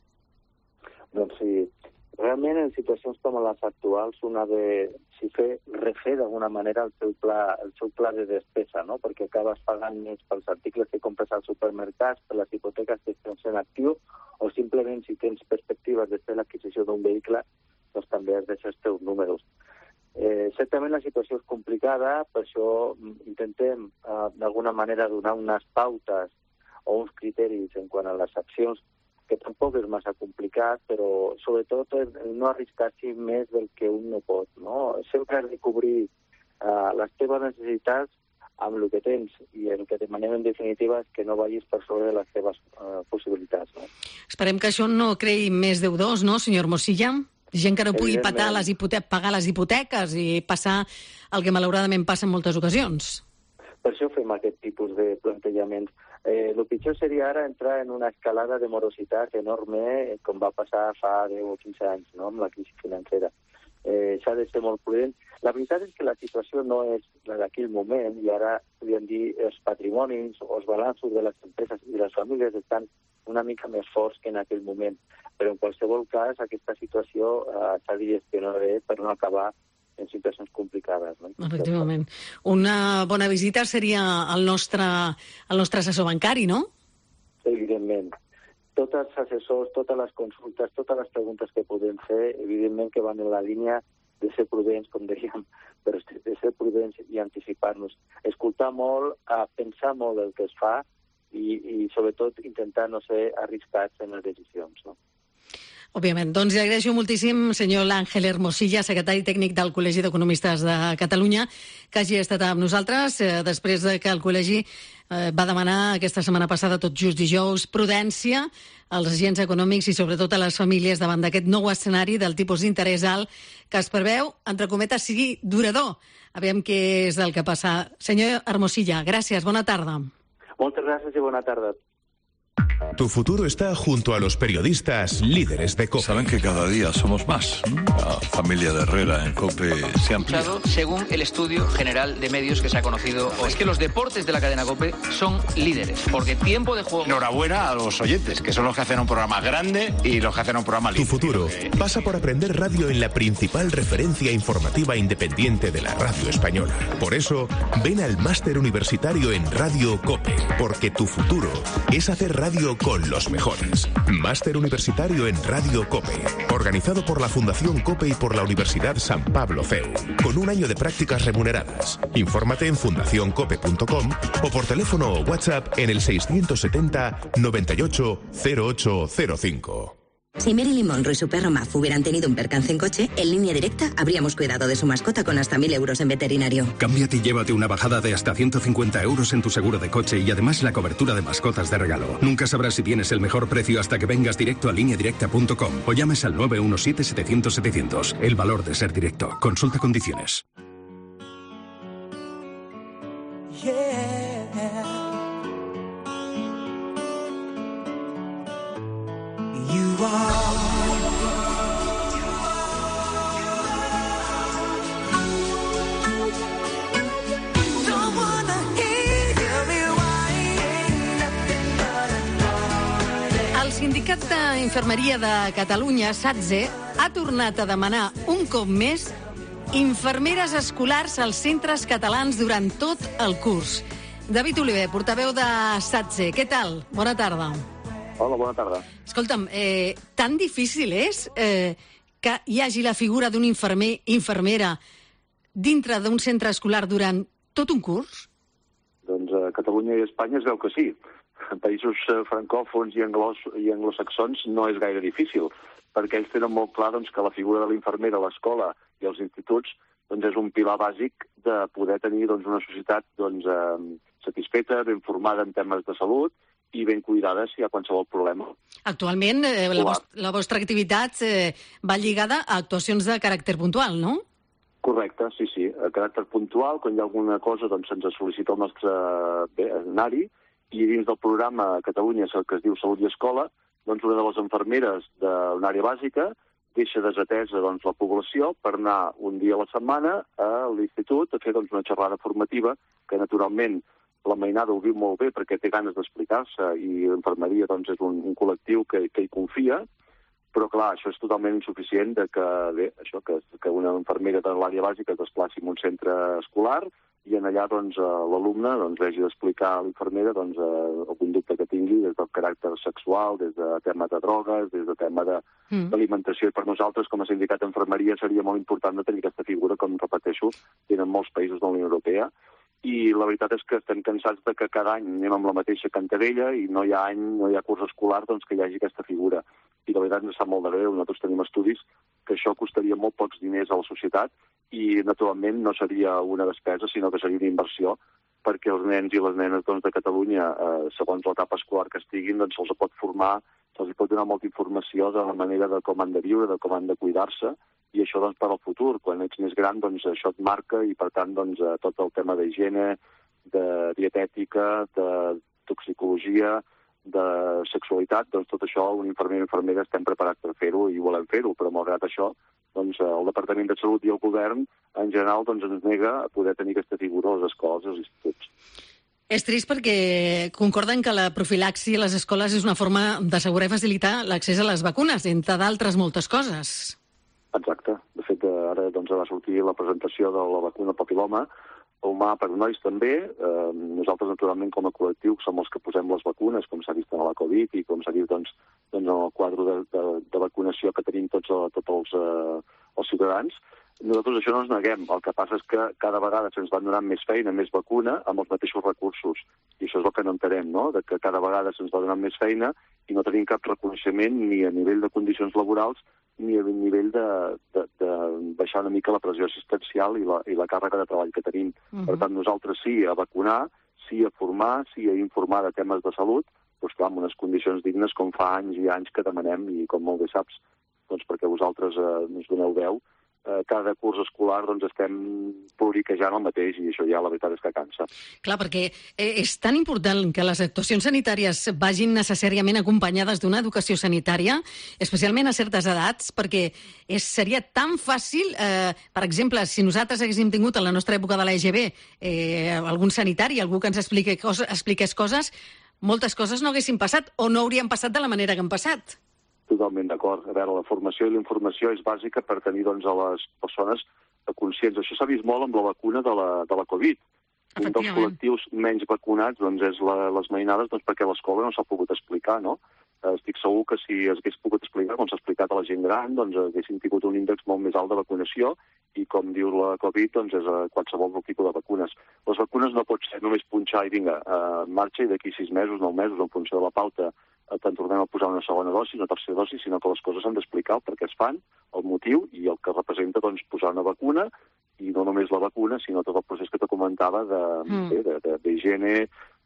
Doncs sí, realment en situacions com les actuals una de refer d'alguna manera el seu pla de despesa, no? Perquè acabes pagant més pels articles que compres als supermercats, per les hipoteques que tens en actiu, o simplement si tens perspectives de fer l'adquisició d'un vehicle, doncs també has de fer els teus números. Certament la situació és complicada, per això intentem d'alguna manera donar unes pautes o uns criteris en quant a les accions, que tampoc és massa complicat, però sobretot no arriscar-s'hi més del que un no pot, no? Sempre has de cobrir les teves necessitats amb el que tens, i el que demanem en definitiva és que no vagis per sobre de les teves possibilitats, no? Esperem que això no creï més deudors, no, senyor Hermosilla? Gent que no pugui pagar les hipoteques i passar el que malauradament passa en moltes ocasions. Per això fem aquest tipus de plantejaments. El pitjor seria ara entrar en una escalada de morositat enorme, com va passar fa 10 o 15 anys, no?, amb la crisi financera. S'ha de ser molt prudent. La veritat és que la situació no és la d'aquell moment, i ara, podríem dir, els patrimonis o els balanços de les empreses i de les famílies estan una mica més forts que en aquell moment. Però en qualsevol cas, aquesta situació s'ha de gestionar bé per no acabar en situacions complicades, no? Efectivament. Una bona visita seria el nostre assessor bancari, no? Evidentment. Tots els assessors, totes les consultes, totes les preguntes que podem fer, evidentment que van en la línia de ser prudents, com dèiem, però de ser prudents i anticipar-nos. Escoltar molt, pensar molt del que es fa i sobretot intentar no ser arriscats en les decisions, no? Òbviament. Doncs li agraeixo moltíssim, senyor L'Àngel Hermosilla, secretari tècnic del Col·legi d'Economistes de Catalunya, que hagi estat amb nosaltres després que el Col·legi va demanar aquesta setmana passada, tot just dijous, prudència als agents econòmics i sobretot a les famílies davant d'aquest nou escenari del tipus d'interès alt que es preveu, entre cometes, sigui durador. Aviam què és el que passa. Senyor Hermosilla, gràcies, bona tarda. Moltes gràcies i bona tarda. Tu futuro está junto a los periodistas líderes de COPE. Saben que cada día somos más. La familia de Herrera en COPE se ha ampliado. Según el estudio general de medios que se ha conocido hoy, es que los deportes de la cadena COPE son líderes, porque tiempo de juego... Enhorabuena a los oyentes, que son los que hacen un programa grande y los que hacen un programa líder. Tu futuro pasa por aprender radio en la principal referencia informativa independiente de la radio española. Por eso, ven al máster universitario en Radio COPE, porque tu futuro es hacer radio con los mejores. Máster universitario en Radio COPE, organizado por la Fundación COPE y por la Universidad San Pablo CEU, con un año de prácticas remuneradas. Infórmate en fundacioncope.com o por teléfono o WhatsApp en el 670 98 0805. Si Marilyn Monroe y su perro Muff hubieran tenido un percance en coche, en Línea Directa habríamos cuidado de su mascota con hasta 1.000 euros en veterinario. Cámbiate y llévate una bajada de hasta 150 euros en tu seguro de coche y además la cobertura de mascotas de regalo. Nunca sabrás si tienes el mejor precio hasta que vengas directo a lineadirecta.com o llames al 917-700-700. El valor de ser directo. Consulta condiciones. El Sindicat d'Infermeria de Catalunya, SATSE, ha tornat a demanar un cop més infermeres escolars als centres catalans durant tot el curs. David Oliver, portaveu de SATSE, què tal? Bona tarda. Hola, bona tarda. Escolta'm, tan difícil és que hi hagi la figura d'un infermer, infermera, dintre d'un centre escolar durant tot un curs? Doncs a Catalunya i a Espanya es veu que sí. En països francòfons i anglosaxons no és gaire difícil, perquè ells tenen molt clar que la figura de l'infermera a l'escola i als instituts és un pilar bàsic de poder tenir una societat satisfeta, ben formada en temes de salut i ben cuidada si hi ha qualsevol problema. Actualment, la vostra activitat va lligada a actuacions de caràcter puntual, no? Correcte, sí. A caràcter puntual, quan hi ha alguna cosa, se'ns sol·licita el nostre anar-hi, i dins del programa a Catalunya, que es diu Salut i Escola, una de les infermeres d'una àrea bàsica deixa desatesa la població per anar un dia a la setmana a l'institut a fer una xerrada formativa que, naturalment, la mainada ho viu molt bé perquè té ganes d'explicar-se i l'infermeria és un col·lectiu que hi confia, Però, clar, això és totalment insuficient que una infermera de l'àrea bàsica es desplaci en un centre escolar i en allà l'alumne hagi d'explicar a l'infermera el conducte que tingui des del caràcter sexual, des de tema de drogues, des de tema d'alimentació. I per nosaltres, com a sindicat d'infermeria, seria molt important de tenir aquesta figura, com repeteixo, tenen molts països de la Unió Europea. I la veritat és que estem cansats de que cada any anem amb la mateixa cantarella i no hi ha curs escolar que hi hagi aquesta figura. I la veritat ens sap molt de greu, nosaltres tenim estudis que això costaria molt pocs diners a la societat i, naturalment, no seria una despesa, sinó que seria una inversió, perquè els nens i les nenes de Catalunya, segons l'etapa escolar que estiguin, se'ls pot formar, se'ls pot donar molta informació de la manera de com han de viure, de com han de cuidar-se, i això per al futur. Quan ets més gran, això et marca i, per tant, tot el tema d'higiene, de dietètica, de toxicologia, de sexualitat, tot això, un infermer o infermera estem preparats per fer-ho i volem fer-ho, però malgrat això, el Departament de Salut i el govern, en general, ens nega a poder tenir aquesta figura a les escoles i als instituts. És trist perquè concorden que la profilaxi a les escoles és una forma d'assegurar i facilitar l'accés a les vacunes, entre d'altres moltes coses. Exacte. De fet, ara va sortir la presentació de la vacuna papil·loma humà per nois també. Nosaltres, naturalment, com a col·lectiu, som els que posem les vacunes, com s'ha vist en la Covid i com s'ha vist en el quadre de vacunació que tenim tots els ciutadans. Nosaltres això no ens neguem. El que passa és que cada vegada se'ns va donant més feina, més vacuna, amb els mateixos recursos. I això és el que no entenem, no? De que cada vegada se'ns va donant més feina i no tenim cap reconeixement ni a nivell de condicions laborals ni a nivell de baixar una mica la pressió assistencial i la càrrega de treball que tenim. Per tant, nosaltres sí a vacunar, sí a formar, sí a informar de temes de salut, però clar, amb unes condicions dignes com fa anys i anys que demanem, i com molt bé saps, perquè vosaltres ens doneu veu, cada curs escolar estem pluriquejant el mateix i això ja la veritat és que cansa. Clar, perquè és tan important que les actuacions sanitàries vagin necessàriament acompanyades d'una educació sanitària, especialment a certes edats, perquè seria tan fàcil, per exemple, si nosaltres haguéssim tingut a la nostra època de l'EGB algun sanitari, algú que ens expliqués coses, moltes coses no haguessin passat o no haurien passat de la manera que han passat. Totalment d'acord. A veure, la formació i la informació és bàsica per tenir a les persones conscients. Això s'ha vist molt amb la vacuna de la Covid. Un dels col·lectius menys vacunats és les mainades perquè a l'escola no s'ha pogut explicar, no? Estic segur que si es hagués pogut explicar, com s'ha explicat a la gent gran, haguéssim tingut un índex molt més alt de vacunació i, com diu la Covid, és qualsevol tipus de vacunes. Les vacunes no pot ser només punxar i vinga, marxa i d'aquí 6 mesos, 9 mesos, en funció de la pauta, te'n tornem a posar una segona dosi, una tercera dosi, sinó que les coses s'han d'explicar el per què es fan, el motiu i el que representa posar una vacuna, i no només la vacuna, sinó tot el procés que te comentava d'higiene,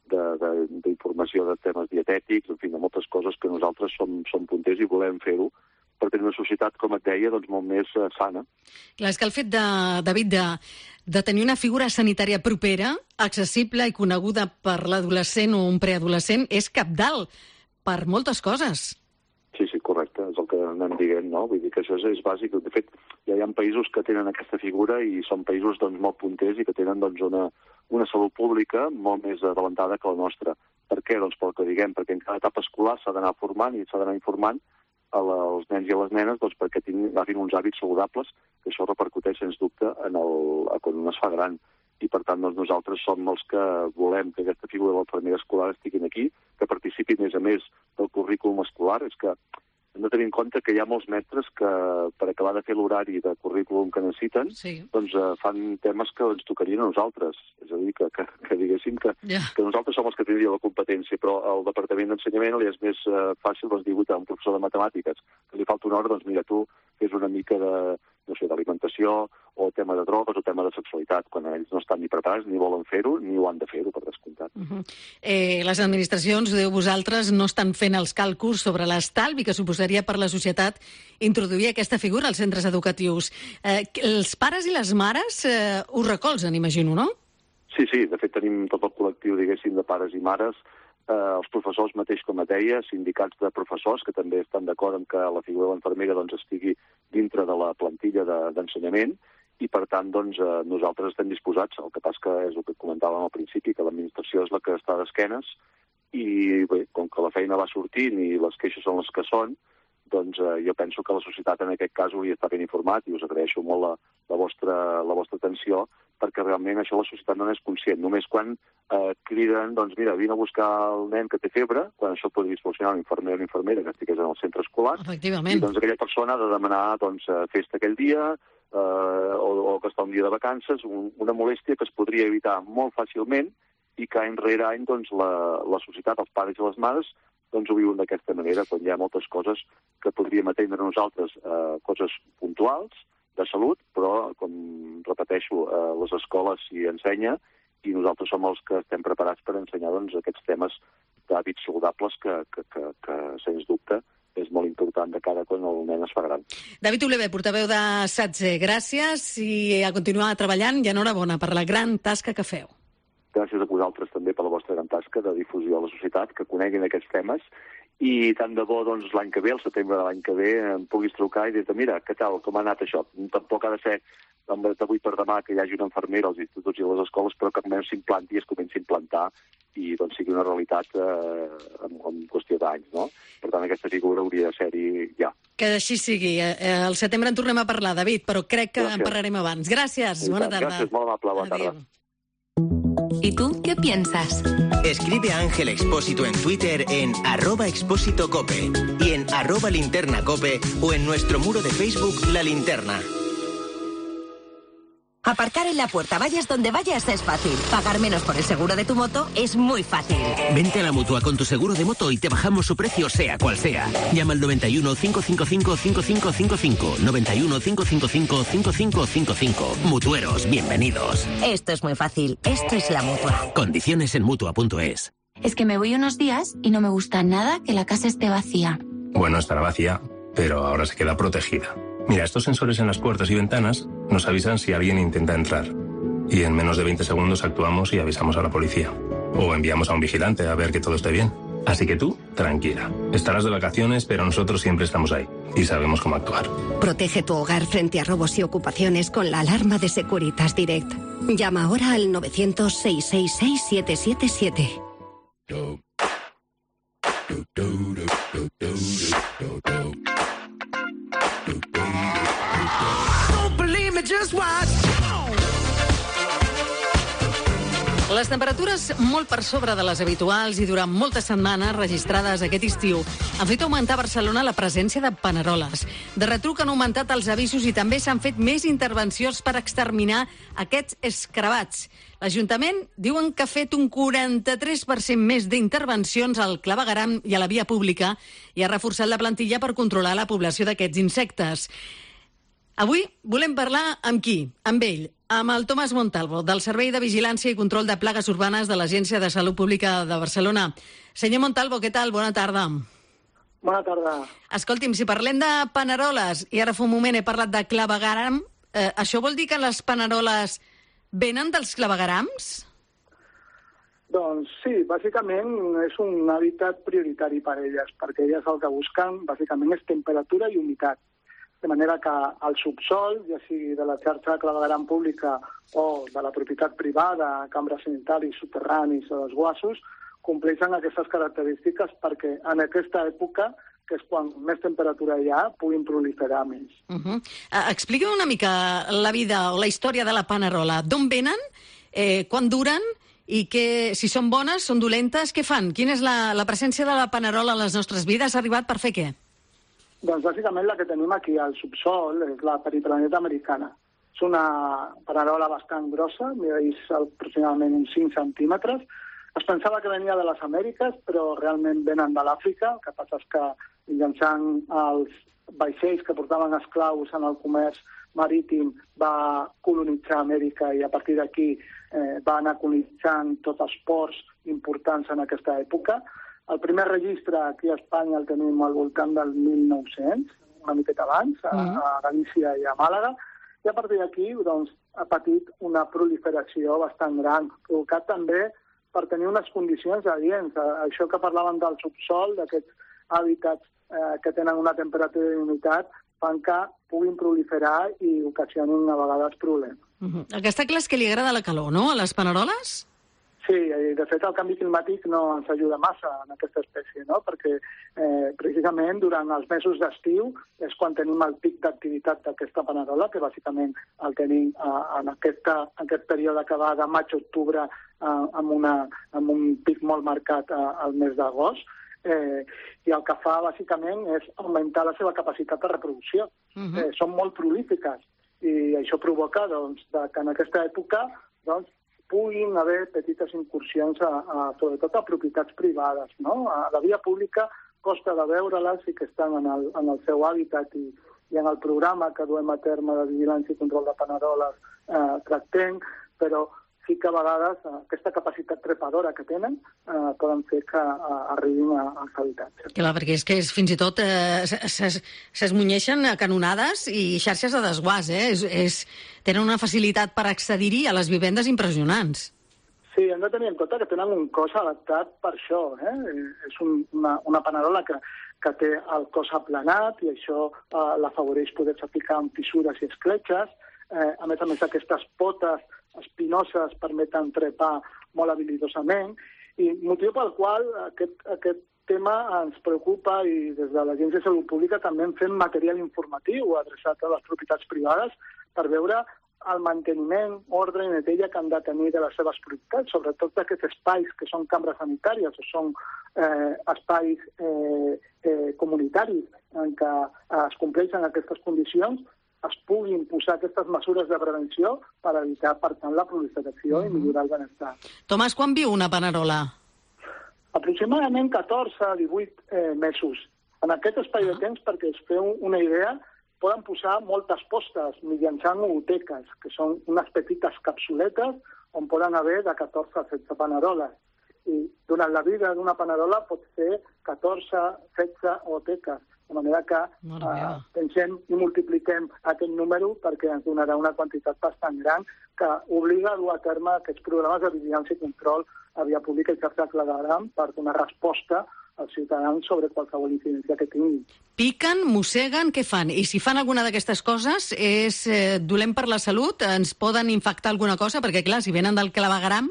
d'informació de temes dietètics, en fi, de moltes coses que nosaltres som punters i volem fer-ho per tenir una societat, com et deia, molt més sana. Clar, és que el fet, David, de tenir una figura sanitària propera, accessible i coneguda per l'adolescent o un preadolescent és cabdal per moltes coses. Sí, correcte, és el que anem dient, no? Vull dir que això és bàsic. De fet, ja hi ha països que tenen aquesta figura i són països molt punters i que tenen una salut pública molt més adelantada que la nostra. Per què? Pel que diguem, perquè en cada etapa escolar s'ha d'anar formant i s'ha d'anar informant als nens i a les nenes perquè agafin uns hàbits saludables, que això repercuteix, sens dubte, quan un es fa gran. I, per tant, nosaltres som els que volem que aquesta figura de l'infermera escolar estiguin aquí, que participi, a més del currículum escolar. És que hem de tenir en compte que hi ha molts mestres que, per acabar de fer l'horari de currículum que necessiten, fan temes que ens tocarien a nosaltres. És a dir, que diguéssim que nosaltres som els que tindríem la competència, però al Departament d'Ensenyament li és més fàcil dir a un professor de matemàtiques que li falta una hora, mira, tu fes una mica d'alimentació o tema de drogues o tema de sexualitat, quan ells no estan ni preparats, ni volen fer-ho, ni ho han de fer-ho, per descomptat. Les administracions, ho diu vosaltres, no estan fent els càlculs sobre l'estalvi que suposaria per la societat introduir aquesta figura als centres educatius. Els pares i les mares ho recolzen, imagino, no? Sí, de fet tenim tot el col·lectiu, diguéssim, de pares i mares, els professors mateix, com et deia, sindicats de professors, que també estan d'acord en que la figura de l'infermera estigui dintre de la plantilla d'ensenyament, i per tant nosaltres estem disposats. El que passa que és el que comentàvem al principi, que l'administració és la que està d'esquenes, i bé, com que la feina va sortint i les queixes són les que són, doncs jo penso que la societat en aquest cas hauria d'estar ben informat i us agraeixo molt la vostra atenció, perquè realment això la societat no n'és conscient. Només quan criden, doncs mira, vine a buscar el nen que té febre, quan això podria solucionar un infermer o una infermera que estigués en el centre escolar, efectivament, i doncs aquella persona ha de demanar festa aquell dia o que està un dia de vacances, una molèstia que es podria evitar molt fàcilment i que any rere any doncs, la societat, els pares i les mares, doncs ho viuen d'aquesta manera, quan hi ha moltes coses que podríem atendre nosaltres, coses puntuals, de salut, però, com repeteixo, les escoles s'hi ensenya i nosaltres som els que estem preparats per ensenyar doncs, aquests temes d'hàbits saludables que sens dubte, és molt important de cara quan el nen es fa gran. David Olever, portaveu de SATSE, gràcies i a continuar treballant i enhorabona per la gran tasca que feu. Gràcies a vosaltres també per la vostra gran tasca de difusió a la societat, que coneguin aquests temes i tant de bo doncs, l'any que ve, el setembre de l'any que ve, em puguis trucar i dir mira, què tal, com ha anat això? Tampoc ha de ser d'avui per demà que hi hagi una infermera als instituts i a les escoles, però que almenys s'implanti i es comenci a implantar i doncs, sigui una realitat en qüestió d'anys, no? Per tant, aquesta figura hauria de ser-hi ja. Que així sigui. Al setembre en tornem a parlar, David, però crec que en parlarem abans. Gràcies, bona tarda. Gràcies, molt amable, bona tarda. ¿Y tú qué piensas? Escribe a Ángel Expósito en Twitter en @expósitocope y en @linternacope o en nuestro muro de Facebook La Linterna. Aparcar en la puerta, vayas donde vayas, es fácil. Pagar menos por el seguro de tu moto es muy fácil. Vente a la Mutua con tu seguro de moto y te bajamos su precio sea cual sea. Llama al 91 555 5555. 91 555 5555. Mutueros, bienvenidos. Esto es muy fácil. Esto es la Mutua. Condiciones en Mutua.es. Es que me voy unos días y no me gusta nada que la casa esté vacía. Bueno, estará vacía, pero ahora se queda protegida. Mira, estos sensores en las puertas y ventanas nos avisan si alguien intenta entrar. Y en menos de 20 segundos actuamos y avisamos a la policía. O enviamos a un vigilante a ver que todo esté bien. Así que tú, tranquila. Estarás de vacaciones, pero nosotros siempre estamos ahí. Y sabemos cómo actuar. Protege tu hogar frente a robos y ocupaciones con la alarma de Securitas Direct. Llama ahora al 900-666-777. Les temperatures molt per sobre de les habituals i durant moltes setmanes registrades aquest estiu han fet augmentar a Barcelona la presència de paneroles. De retruc han augmentat els avisos i també s'han fet més intervencions per exterminar aquests escarabats. L'Ajuntament diuen que ha fet un 43% més d'intervencions al clavegueram i a la via pública i ha reforçat la plantilla per controlar la població d'aquests insectes. Avui volem parlar amb qui? Amb ell, amb el Tomàs Montalvo, del Servei de Vigilància i Control de Plagues Urbanes de l'Agència de Salut Pública de Barcelona. Senyor Montalvo, què tal? Bona tarda. Bona tarda. Escolti'm, si parlem de paneroles, i ara fa un moment he parlat de clavegueram, això vol dir que les paneroles venen dels claveguerams? Doncs sí, bàsicament és un hàbitat prioritari per elles, perquè elles el que busquen bàsicament és temperatura i humitat. De manera que el subsol, ja sigui de la xarxa de clavegueram pública o de la propietat privada, cambres sanitaris, soterranis o desguassos, compleixen aquestes característiques perquè en aquesta època, que és quan més temperatura hi ha, puguin proliferar més. Expliqui'm una mica la vida o la història de la panerola. D'on venen, quan duren i que, si són bones, són dolentes, què fan? Quina és la presència de la panerola a les nostres vides? Ha arribat per fer què? Doncs bàsicament la que tenim aquí al subsol és la periplaneta americana. És una panerola bastant grossa, medeix aproximadament uns 5 centímetres. Es pensava que venia de les Amèriques, però realment venen de l'Àfrica. El que passa és que mitjançant els vaixells que portaven esclaus en el comerç marítim va colonitzar Amèrica i a partir d'aquí va anar colonitzant tots els ports importants en aquesta època. El primer registre aquí a Espanya el tenim al voltant del 1900, una miqueta abans, a Galícia i a Màlaga, i a partir d'aquí doncs, ha patit una proliferació bastant gran, provocat també per tenir unes condicions adients. Això que parlaven del subsol, d'aquests hàbitats que tenen una temperatura i humitat, fan que puguin proliferar i ocasionin a vegades problemes. El que està clar és que li agrada la calor, no?, a les paneroles? Sí, de fet el canvi climàtic no ens ajuda massa en aquesta espècie, no? Perquè precisament durant els mesos d'estiu és quan tenim el pic d'activitat d'aquesta panerola, que bàsicament el tenim en aquest període que va de maig-octubre amb un pic molt marcat al mes d'agost, i el que fa bàsicament és augmentar la seva capacitat de reproducció. Són molt prolífiques i això provoca que en aquesta època puguin haver petites incursions sobretot a propietats privades, no? A la via pública costa de veure-les i que estan en el seu hàbitat i en el programa que duem a terme de vigilància i control de paneroles tractem, però sí que a vegades aquesta capacitat trepadora que tenen poden fer que arribin als habitatges. Clar, perquè és que fins i tot s'esmunyeixen canonades i xarxes de desguàs, tenen una facilitat per accedir-hi a les vivendes impressionants. Sí, hem de tenir en compte que tenen un cos adaptat per això. És una panerola que té el cos aplanat i això l'afavoreix poder-se ficar en fissures i escletxes. A més, aquestes potes espinoses permeten trepar molt habilidosament, i motiu pel qual aquest tema ens preocupa i des de l'Agència de Salut Pública també en fem material informatiu adreçat a les propietats privades per veure el manteniment, ordre i neteja que han de tenir de les seves propietats, sobretot d'aquests espais que són cambres sanitàries o són espais comunitaris en què es compleixen aquestes condicions, es puguin posar aquestes mesures de prevenció per evitar, per tant, la proliferació i millorar el benestar. Tomàs, quan viu una panerola? Aproximadament 14-18 mesos. En aquest espai de temps, perquè us feu una idea, poden posar moltes postes mitjançant ooteques, que són unes petites capsuletes on poden haver de 14 a 16 paneroles. I durant la vida d'una panerola pot ser 14, 16 ooteques. De manera que pensem i multipliquem aquest número perquè ens donarà una quantitat bastant gran que obliga a dur a terme aquests programes de vigilància i control a via pública i xarxa clavegueram per donar resposta als ciutadans sobre qualsevol incidència que tinguin. Piquen, mosseguen, què fan? I si fan alguna d'aquestes coses, és dolent per la salut? Ens poden infectar alguna cosa? Perquè, clar, si venen del clavegueram...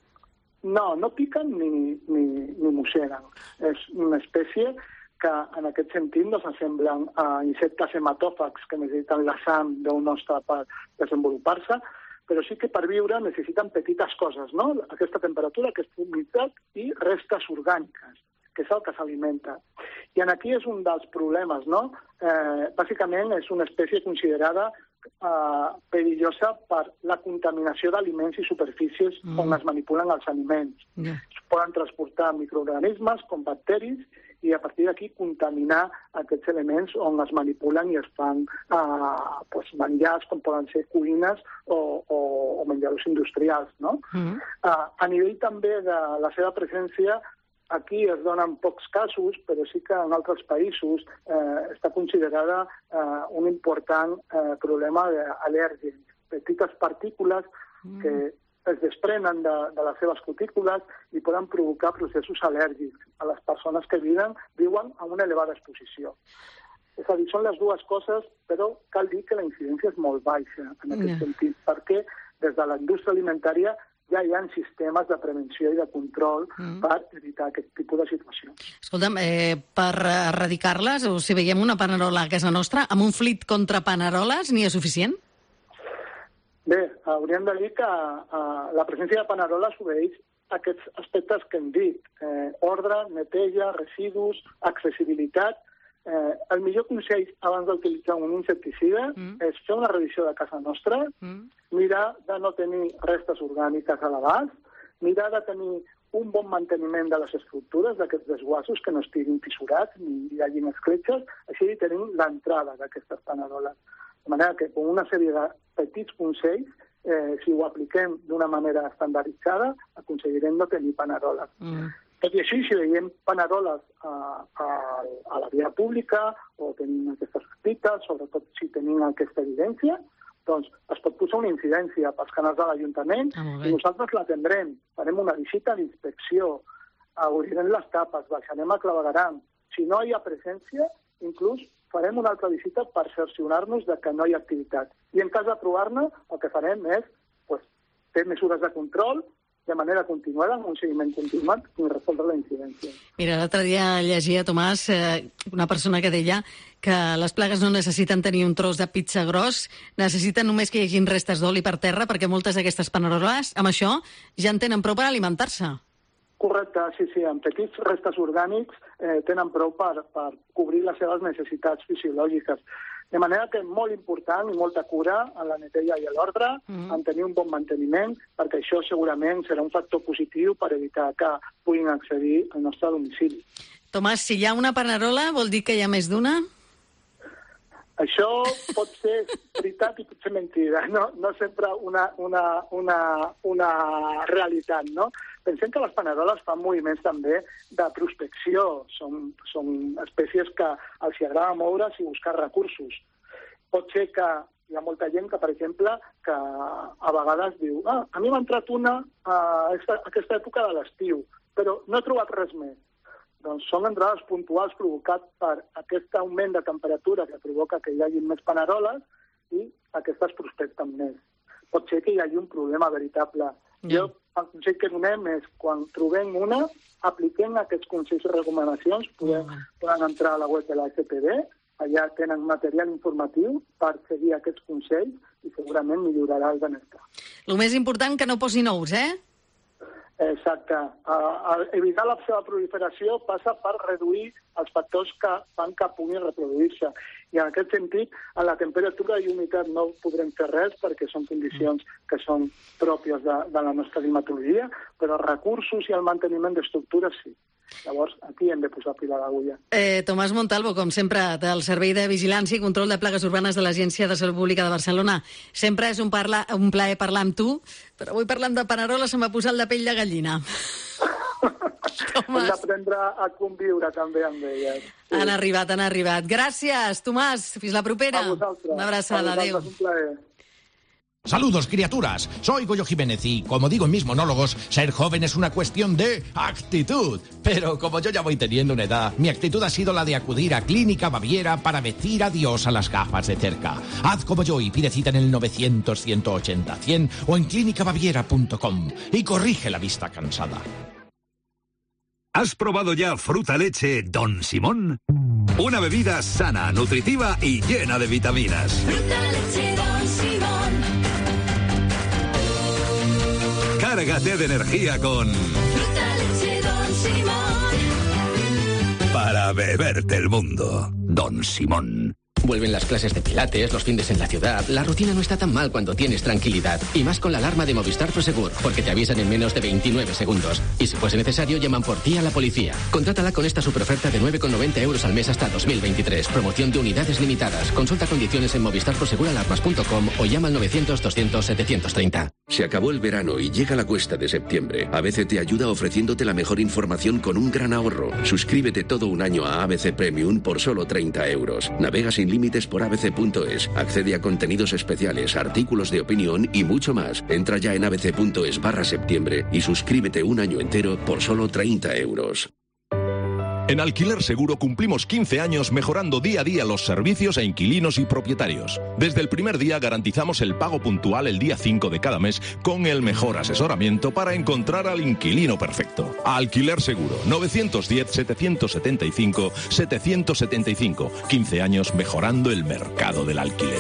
No piquen ni mosseguen. És una espècie que en aquest sentit no s'assemblen a insectes hematòfags que necessiten la sang d'un nostre per desenvolupar-se, però sí que per viure necessiten petites coses, no? Aquesta temperatura, aquesta humitat i restes orgàniques, que és el que s'alimenta. I aquí és un dels problemes, no? Bàsicament és una espècie considerada perillosa per la contaminació d'aliments i superfícies on es manipulen els aliments. Poden transportar microorganismes com bacteris i a partir d'aquí contaminar aquests elements on es manipulen i es fan menjars com poden ser cuines o menjadors industrials, no? A nivell també de la seva presència, aquí es donen pocs casos, però sí que en altres països està considerada un important problema d'al·lèrgens. Petites partícules que es desprenen de les seves cutícules i poden provocar processos al·lèrgics a les persones que viuen a una elevada exposició. És a dir, són les dues coses, però cal dir que la incidència és molt baixa en aquest sentit, perquè des de la indústria alimentària ja hi ha sistemes de prevenció i de control per evitar aquest tipus de situació. Escolta'm, per erradicar-les, o si veiem una panerola a casa nostra, amb un flit contra paneroles n'hi ha suficient? Bé, hauríem de dir que la presència de paneroles obeeix aquests aspectes que hem dit. Ordre, neteja, residus, accessibilitat. El millor consell abans d'utilitzar un insecticida és fer una revisió de casa nostra, mirar de no tenir restes orgàniques a l'abast, mirar de tenir un bon manteniment de les estructures d'aquests desguassos, que no estiguin fissurats ni hi hagin escletxes, així tenim l'entrada d'aquestes paneroles. De manera que, com una sèrie de petits consells, si ho apliquem d'una manera estandarditzada, aconseguirem no tenir paneroles. Tot i així, si veiem paneroles a la via pública o tenim aquestes petites, sobretot si tenim aquesta evidència, doncs es pot posar una incidència pels canals de l'Ajuntament i nosaltres l'atendrem. Farem una visita d'inspecció, obrirem les tapes, baixarem a clavegueram. Si no hi ha presència, inclús farem una altra visita per cerciorar-nos de que no hi ha activitat. I en cas de trobar-ne, el que farem és fer mesures de control de manera continuada, amb un seguiment continuat, i resoldre la incidència. Mira, l'altre dia llegia, Tomàs, una persona que deia que les plagues no necessiten tenir un tros de pizza gros, necessiten només que hi hagin restes d'oli per terra, perquè moltes d'aquestes paneroles, amb això, ja en tenen prou per alimentar-se. Correcte, sí, amb petits restes orgànics tenen prou per cobrir les seves necessitats fisiològiques. De manera que és molt important i molta cura en la neteja i l'ordre, en tenir un bon manteniment, perquè això segurament serà un factor positiu per evitar que puguin accedir al nostre domicili. Tomàs, si hi ha una panerola, vol dir que hi ha més d'una? Això pot ser veritat i pot ser mentida, no sempre una realitat, no? Pensem que les paneroles fan moviments també de prospecció, són espècies que els agrada moure's i buscar recursos. Pot ser que hi ha molta gent que, per exemple, que a vegades diu a mi m'ha entrat una a aquesta època de l'estiu, però no he trobat res més. Doncs són entrades puntuals provocats per aquest augment de temperatura que provoca que hi hagi més paneroles i aquestes prospecten més. Pot ser que hi hagi un problema veritable. Jo, el consell que donem és, quan trobem una, apliquem aquests consells i recomanacions, poden entrar a la web de la SPD, allà tenen material informatiu per seguir aquests consells i segurament millorarà el benestar. El més important que no posin ous, Exacte. Evitar la seva proliferació passa per reduir els factors que fan que puguin reproduir-se. I en aquest sentit, a la temperatura i humitat no podrem fer res perquè són condicions que són pròpies de la nostra climatologia, però els recursos i el manteniment d'estructures sí. Llavors, aquí hem de posar pila d'agulla. Tomàs Montalvo, com sempre, del Servei de Vigilància i Control de Plagues Urbanes de l'Agència de Salut Pública de Barcelona. Sempre és un plaer parlar amb tu, però avui parlant de panerola se m'ha posat la pell de gallina. Hem d'aprendre a conviure també amb elles. Sí. Han arribat. Gràcies, Tomàs. Fins la propera. A vosaltres. Una abraçada, adéu. Un plaer. Saludos, criaturas. Soy Goyo Jiménez y, como digo en mis monólogos, ser joven es una cuestión de actitud. Pero como yo ya voy teniendo una edad, mi actitud ha sido la de acudir a Clínica Baviera para decir adiós a las gafas de cerca. Haz como yo y pide cita en el 900-180-100 o en clinicabaviera.com y corrige la vista cansada. ¿Has probado ya Fruta Leche Don Simón? Una bebida sana, nutritiva y llena de vitaminas. Fruta Leche Don Simón. Cárgate de energía con... Fruta Leche Don Simón. Para beberte el mundo, Don Simón. Vuelven las clases de pilates, los fines en la ciudad. La rutina no está tan mal cuando tienes tranquilidad. Y más con la alarma de Movistar Prosegur, porque te avisan en menos de 29 segundos. Y si fuese necesario, llaman por ti a la policía. Contrátala con esta superoferta de 9,90 euros al mes hasta 2023. Promoción de unidades limitadas. Consulta condiciones en movistarproseguralarmas.com o llama al 900-200-730. Se acabó el verano y llega la cuesta de septiembre. ABC te ayuda ofreciéndote la mejor información con un gran ahorro. Suscríbete todo un año a ABC Premium por solo 30 euros. Navega sin límites por abc.es. Accede a contenidos especiales, artículos de opinión y mucho más. Entra ya en abc.es/septiembre y suscríbete un año entero por solo 30 euros. En Alquiler Seguro cumplimos 15 años mejorando día a día los servicios a inquilinos y propietarios. Desde el primer día garantizamos el pago puntual el día 5 de cada mes con el mejor asesoramiento para encontrar al inquilino perfecto. Alquiler Seguro, 910-775-775. 15 años mejorando el mercado del alquiler.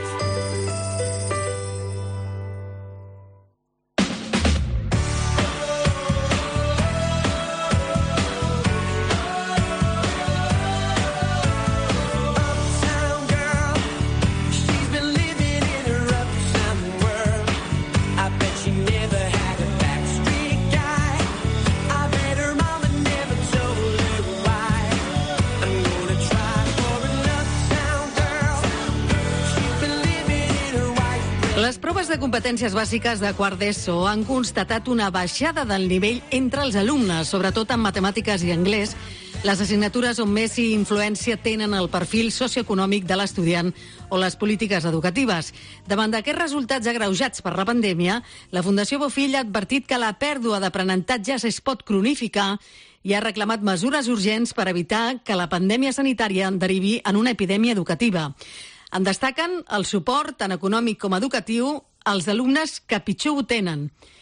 Les proves de competències bàsiques de quart d'ESO han constatat una baixada del nivell entre els alumnes, sobretot en matemàtiques i anglès, les assignatures on més influència tenen el perfil socioeconòmic de l'estudiant o les polítiques educatives. Davant d'aquests resultats agreujats per la pandèmia, la Fundació Bofill ha advertit que la pèrdua d'aprenentatges es pot cronificar i ha reclamat mesures urgents per evitar que la pandèmia sanitària derivi en una epidèmia educativa. En destaquen el suport, tant econòmic com educatiu, als alumnes que pitjor ho tenen.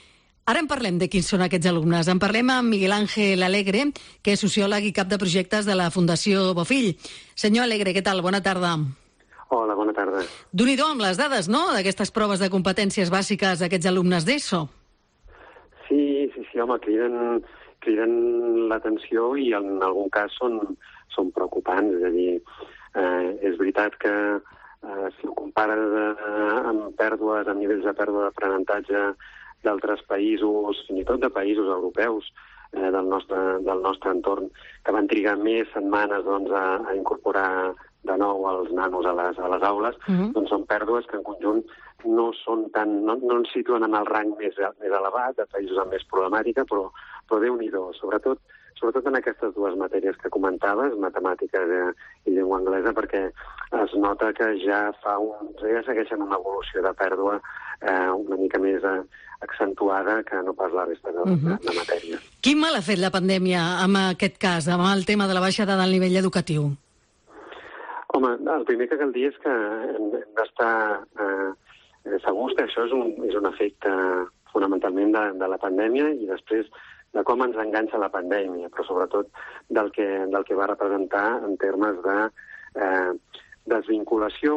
Ara en parlem de quins són aquests alumnes. En parlem amb Miguel Ángel Alegre, que és sociòleg i cap de projectes de la Fundació Bofill. Senyor Alegre, què tal? Bona tarda. Hola, bona tarda. Déu-n'hi-do amb les dades, no?, d'aquestes proves de competències bàsiques d'aquests alumnes d'ESO. Sí, home, criden l'atenció i en algun cas són preocupants. És a dir, és veritat que si ho compares amb pèrdues, amb nivells de pèrdua d'aprenentatge d'altres països, fins i tot de països europeus del nostre entorn, que van trigar més setmanes a incorporar de nou els nanos a les aules, doncs són pèrdues que en conjunt no ens situen en el rang més elevat de països amb més problemàtica, però Déu-n'hi-do, sobretot en aquestes dues matèries que comentaves, matemàtiques i llengua anglesa, perquè es nota que ja segueixen una evolució de pèrdua una mica més accentuada que no pas la resta de matèries. Quin mal ha fet la pandèmia en aquest cas, amb el tema de la baixada del nivell educatiu? Home, el primer que cal dir és que hem d'estar segurs que això és un efecte fonamentalment de la pandèmia i després de com ens enganxa la pandèmia, però sobretot del que va representar en termes de desvinculació,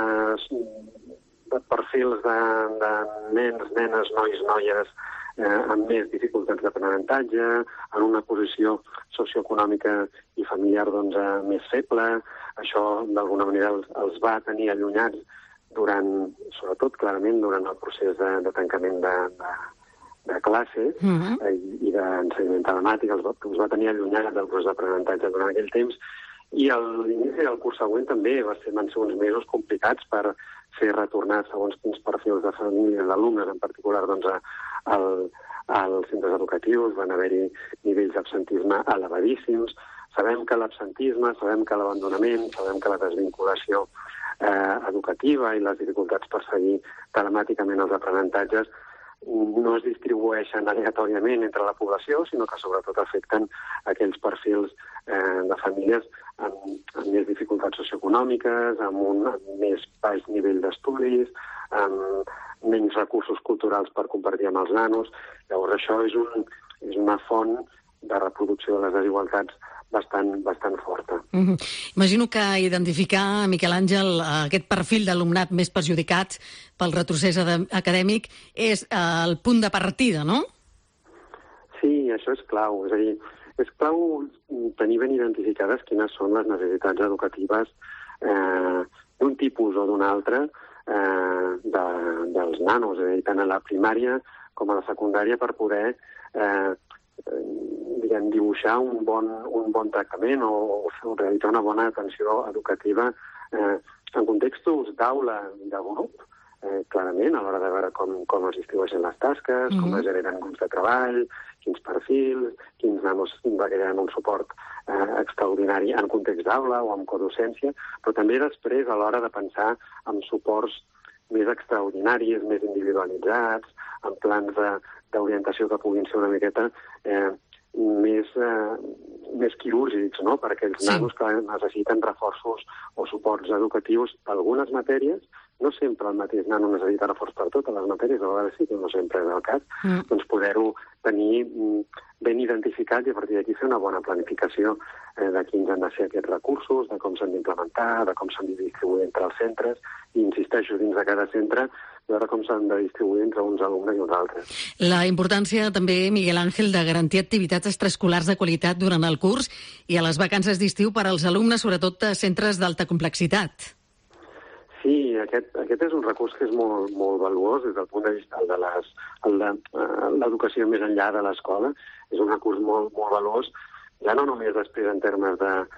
de perfils de nens, nenes, nois, noies amb més dificultats d'aprenentatge, en una posició socioeconòmica i familiar més feble. Això, d'alguna manera, els va tenir allunyats sobretot, clarament, durant el procés de tancament de classes i d'ensenyament telemàtic, els va tenir allunyats del procés d'aprenentatge durant aquell temps, i l'inici del curs següent també van ser uns mesos complicats per fer retornar segons quins perfils de famílies d'alumnes, en particular als centres educatius. Van haver-hi nivells d'absentisme elevadíssims. Sabem que l'absentisme, sabem que l'abandonament, sabem que la desvinculació educativa i les dificultats per seguir telemàticament els aprenentatges no es distribueixen aleatòriament entre la població, sinó que sobretot afecten aquells perfils de famílies amb més dificultats socioeconòmiques, amb més baix nivell d'estudis, amb menys recursos culturals per compartir amb els nanos. Llavors això és una font de reproducció de les desigualtats bastant forta. Imagino que identificar, Miquel Àngel, aquest perfil d'alumnat més perjudicat pel retrocés acadèmic és el punt de partida, no? Sí, això és clau. És a dir, és clau tenir ben identificades quines són les necessitats educatives d'un tipus o d'un altre dels nanos, és a dir, tant a la primària com a la secundària, per poder dibuixar un bon tractament o realitzar una bona atenció educativa en contextos d'aula i de grup, clarament, a l'hora de veure com es distribueixen les tasques, com es generen grups de treball, quins perfils, quins nanos requeriran un suport extraordinari en context d'aula o en codocència, però també després a l'hora de pensar en suports més extraordinaris, més individualitzats, en plans d'orientació que puguin ser una miqueta més quirúrgics, no?, per aquells nanos que necessiten reforços o suports educatius d'algunes matèries. No sempre el mateix nano necessita reforç per totes les matèries, a vegades sí, que no sempre és el cas, doncs poder-ho tenir ben identificat i a partir d'aquí fer una bona planificació de quins han de ser aquests recursos, de com s'han d'implementar, de com s'han de distribuir entre els centres, i insisteixo, dins de cada centre, veure com s'han de distribuir entre uns alumnes i uns altres. La importància també, Miguel Ángel, de garantir activitats extraescolars de qualitat durant el curs i a les vacances d'estiu per als alumnes, sobretot de centres d'alta complexitat. Sí, aquest és un recurs que és molt valuós des del punt de vista de l'educació més enllà de l'escola. És un recurs molt valuós, ja no només després en termes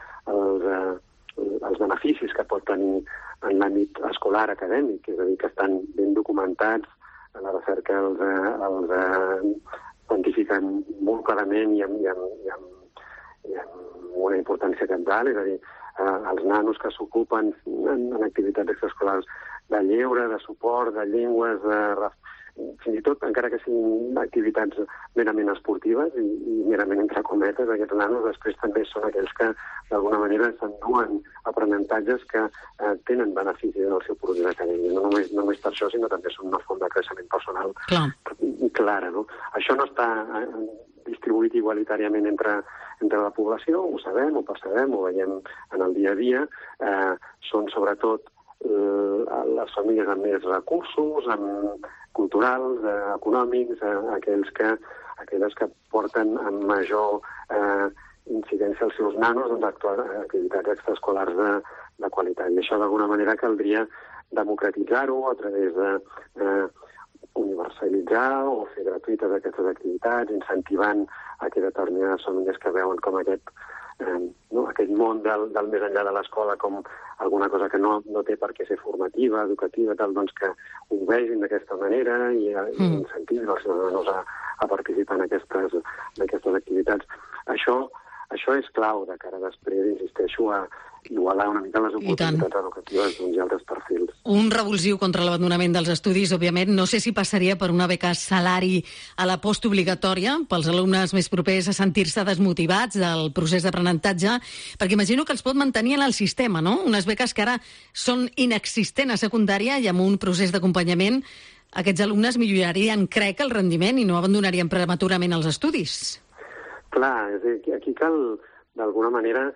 dels beneficis que pot tenir en l'àmbit escolar acadèmic, és a dir, que estan ben documentats, a la recerca els quantifiquen molt clarament i amb una importància cabdal, és a dir, els nanos que s'ocupen en activitats extraescolars de lleure, de suport, de llengües, fins i tot, encara que siguin activitats merament esportives i merament entre cometes, aquests nanos després també són aquells que d'alguna manera s'enduen aprenentatges que tenen beneficis en el seu procés acadèmic. No només per això, sinó també són una font de creixement personal clara, no? Això no està distribuït igualitàriament entre la població, ho sabem, ho percebem, ho veiem en el dia a dia. Són sobretot les famílies amb més recursos, amb culturals, econòmics, aquelles que porten amb major incidència als seus nanos a actuar en activitats extraescolars de qualitat. I això d'alguna manera caldria democratitzar-ho a través de universalitzar o fer gratuïtes aquestes activitats, incentivant a que determinades famílies que veuen com aquest món del més enllà de l'escola com alguna cosa que no té per què ser formativa, educativa, tal, doncs que ho vegin d'aquesta manera i incentivin els seus nanos a participar en aquestes activitats. Això és clau de cara després, insisteixo, a igualar una mica les oportunitats educatives d'uns i altres perfils. Un revulsiu contra l'abandonament dels estudis, òbviament. No sé si passaria per una beca salari a la postobligatòria pels alumnes més propers a sentir-se desmotivats del procés d'aprenentatge, perquè imagino que els pot mantenir en el sistema, no? Unes beques que ara són inexistents a secundària i amb un procés d'acompanyament aquests alumnes millorarien, crec, el rendiment i no abandonarien prematurament els estudis. Clar, és a dir, aquí cal, d'alguna manera,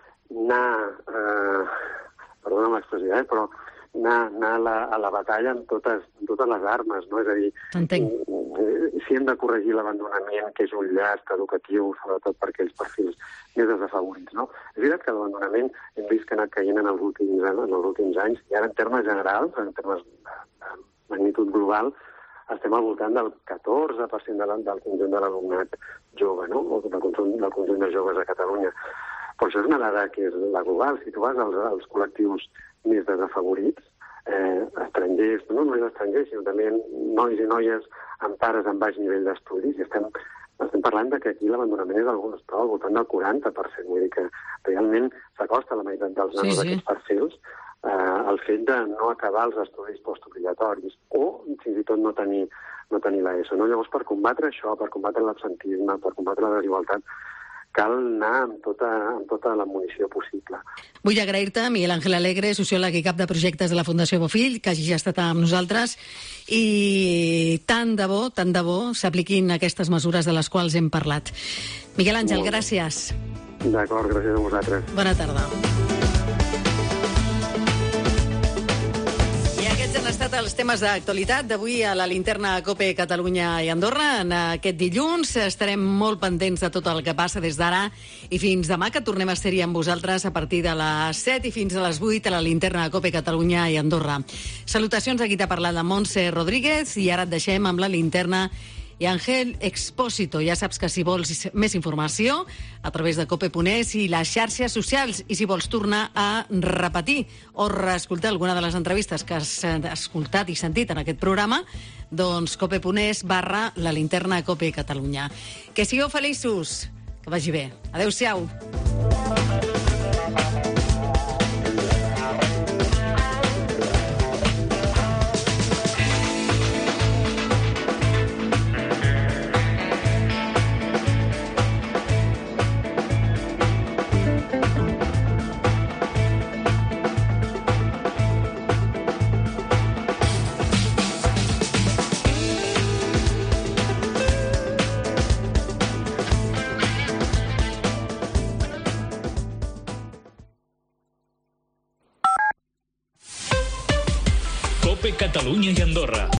perdona l'expressió, però anar a la batalla amb totes les armes, no? És a dir, si hem de corregir l'abandonament, que és un llast educatiu, sobretot per aquells perfils més desafavorits, no? És veritat que l'abandonament hem vist que ha anat caient en els últims anys, i ara en termes generals, en termes de magnitud global, estem al voltant del 14% del conjunt de l'alumnat jove, no? O del conjunt de joves a Catalunya. Però això és una dada que és la global. Si tu vas als col·lectius més desafavorits, estrangers, no només estrangers, sinó també nois i noies amb pares amb baix nivell d'estudis, i estem parlant que aquí l'abandonament és al voltant del 40%, vull dir que realment s'acosta a la meitat dels nanos d'aquests perfils el fet de no acabar els estudis postobligatoris o fins i tot no tenir l'ESO. No? Llavors, per combatre això, per combatre l'absentisme, per combatre la desigualtat, cal anar amb tota la munició possible. Vull agrair-te, Miguel Ángel Alegre, sociòleg i cap de projectes de la Fundació Bofill, que hagi estat amb nosaltres, i tant de bo s'apliquin aquestes mesures de les quals hem parlat. Miguel Ángel, gràcies. D'acord, gràcies a vosaltres. Bona tarda. Han estat els temes d'actualitat d'avui a la linterna COPE Catalunya i Andorra. En aquest dilluns estarem molt pendents de tot el que passa des d'ara i fins demà, que tornem a ser-hi amb vosaltres a partir de les 7 i fins a les 8 a la linterna COPE Catalunya i Andorra. Salutacions a qui t'ha parlat, la Montse Rodríguez, i ara et deixem amb la linterna i Ángel Expósito. Ja saps que si vols més informació, a través de cope.es i les xarxes socials, i si vols tornar a repetir o reescoltar alguna de les entrevistes que has escoltat i sentit en aquest programa, doncs cope.es/la linterna COPE Catalunya. Que sigueu feliços, que vagi bé. Adéu-siau. COPE Catalunya i Andorra.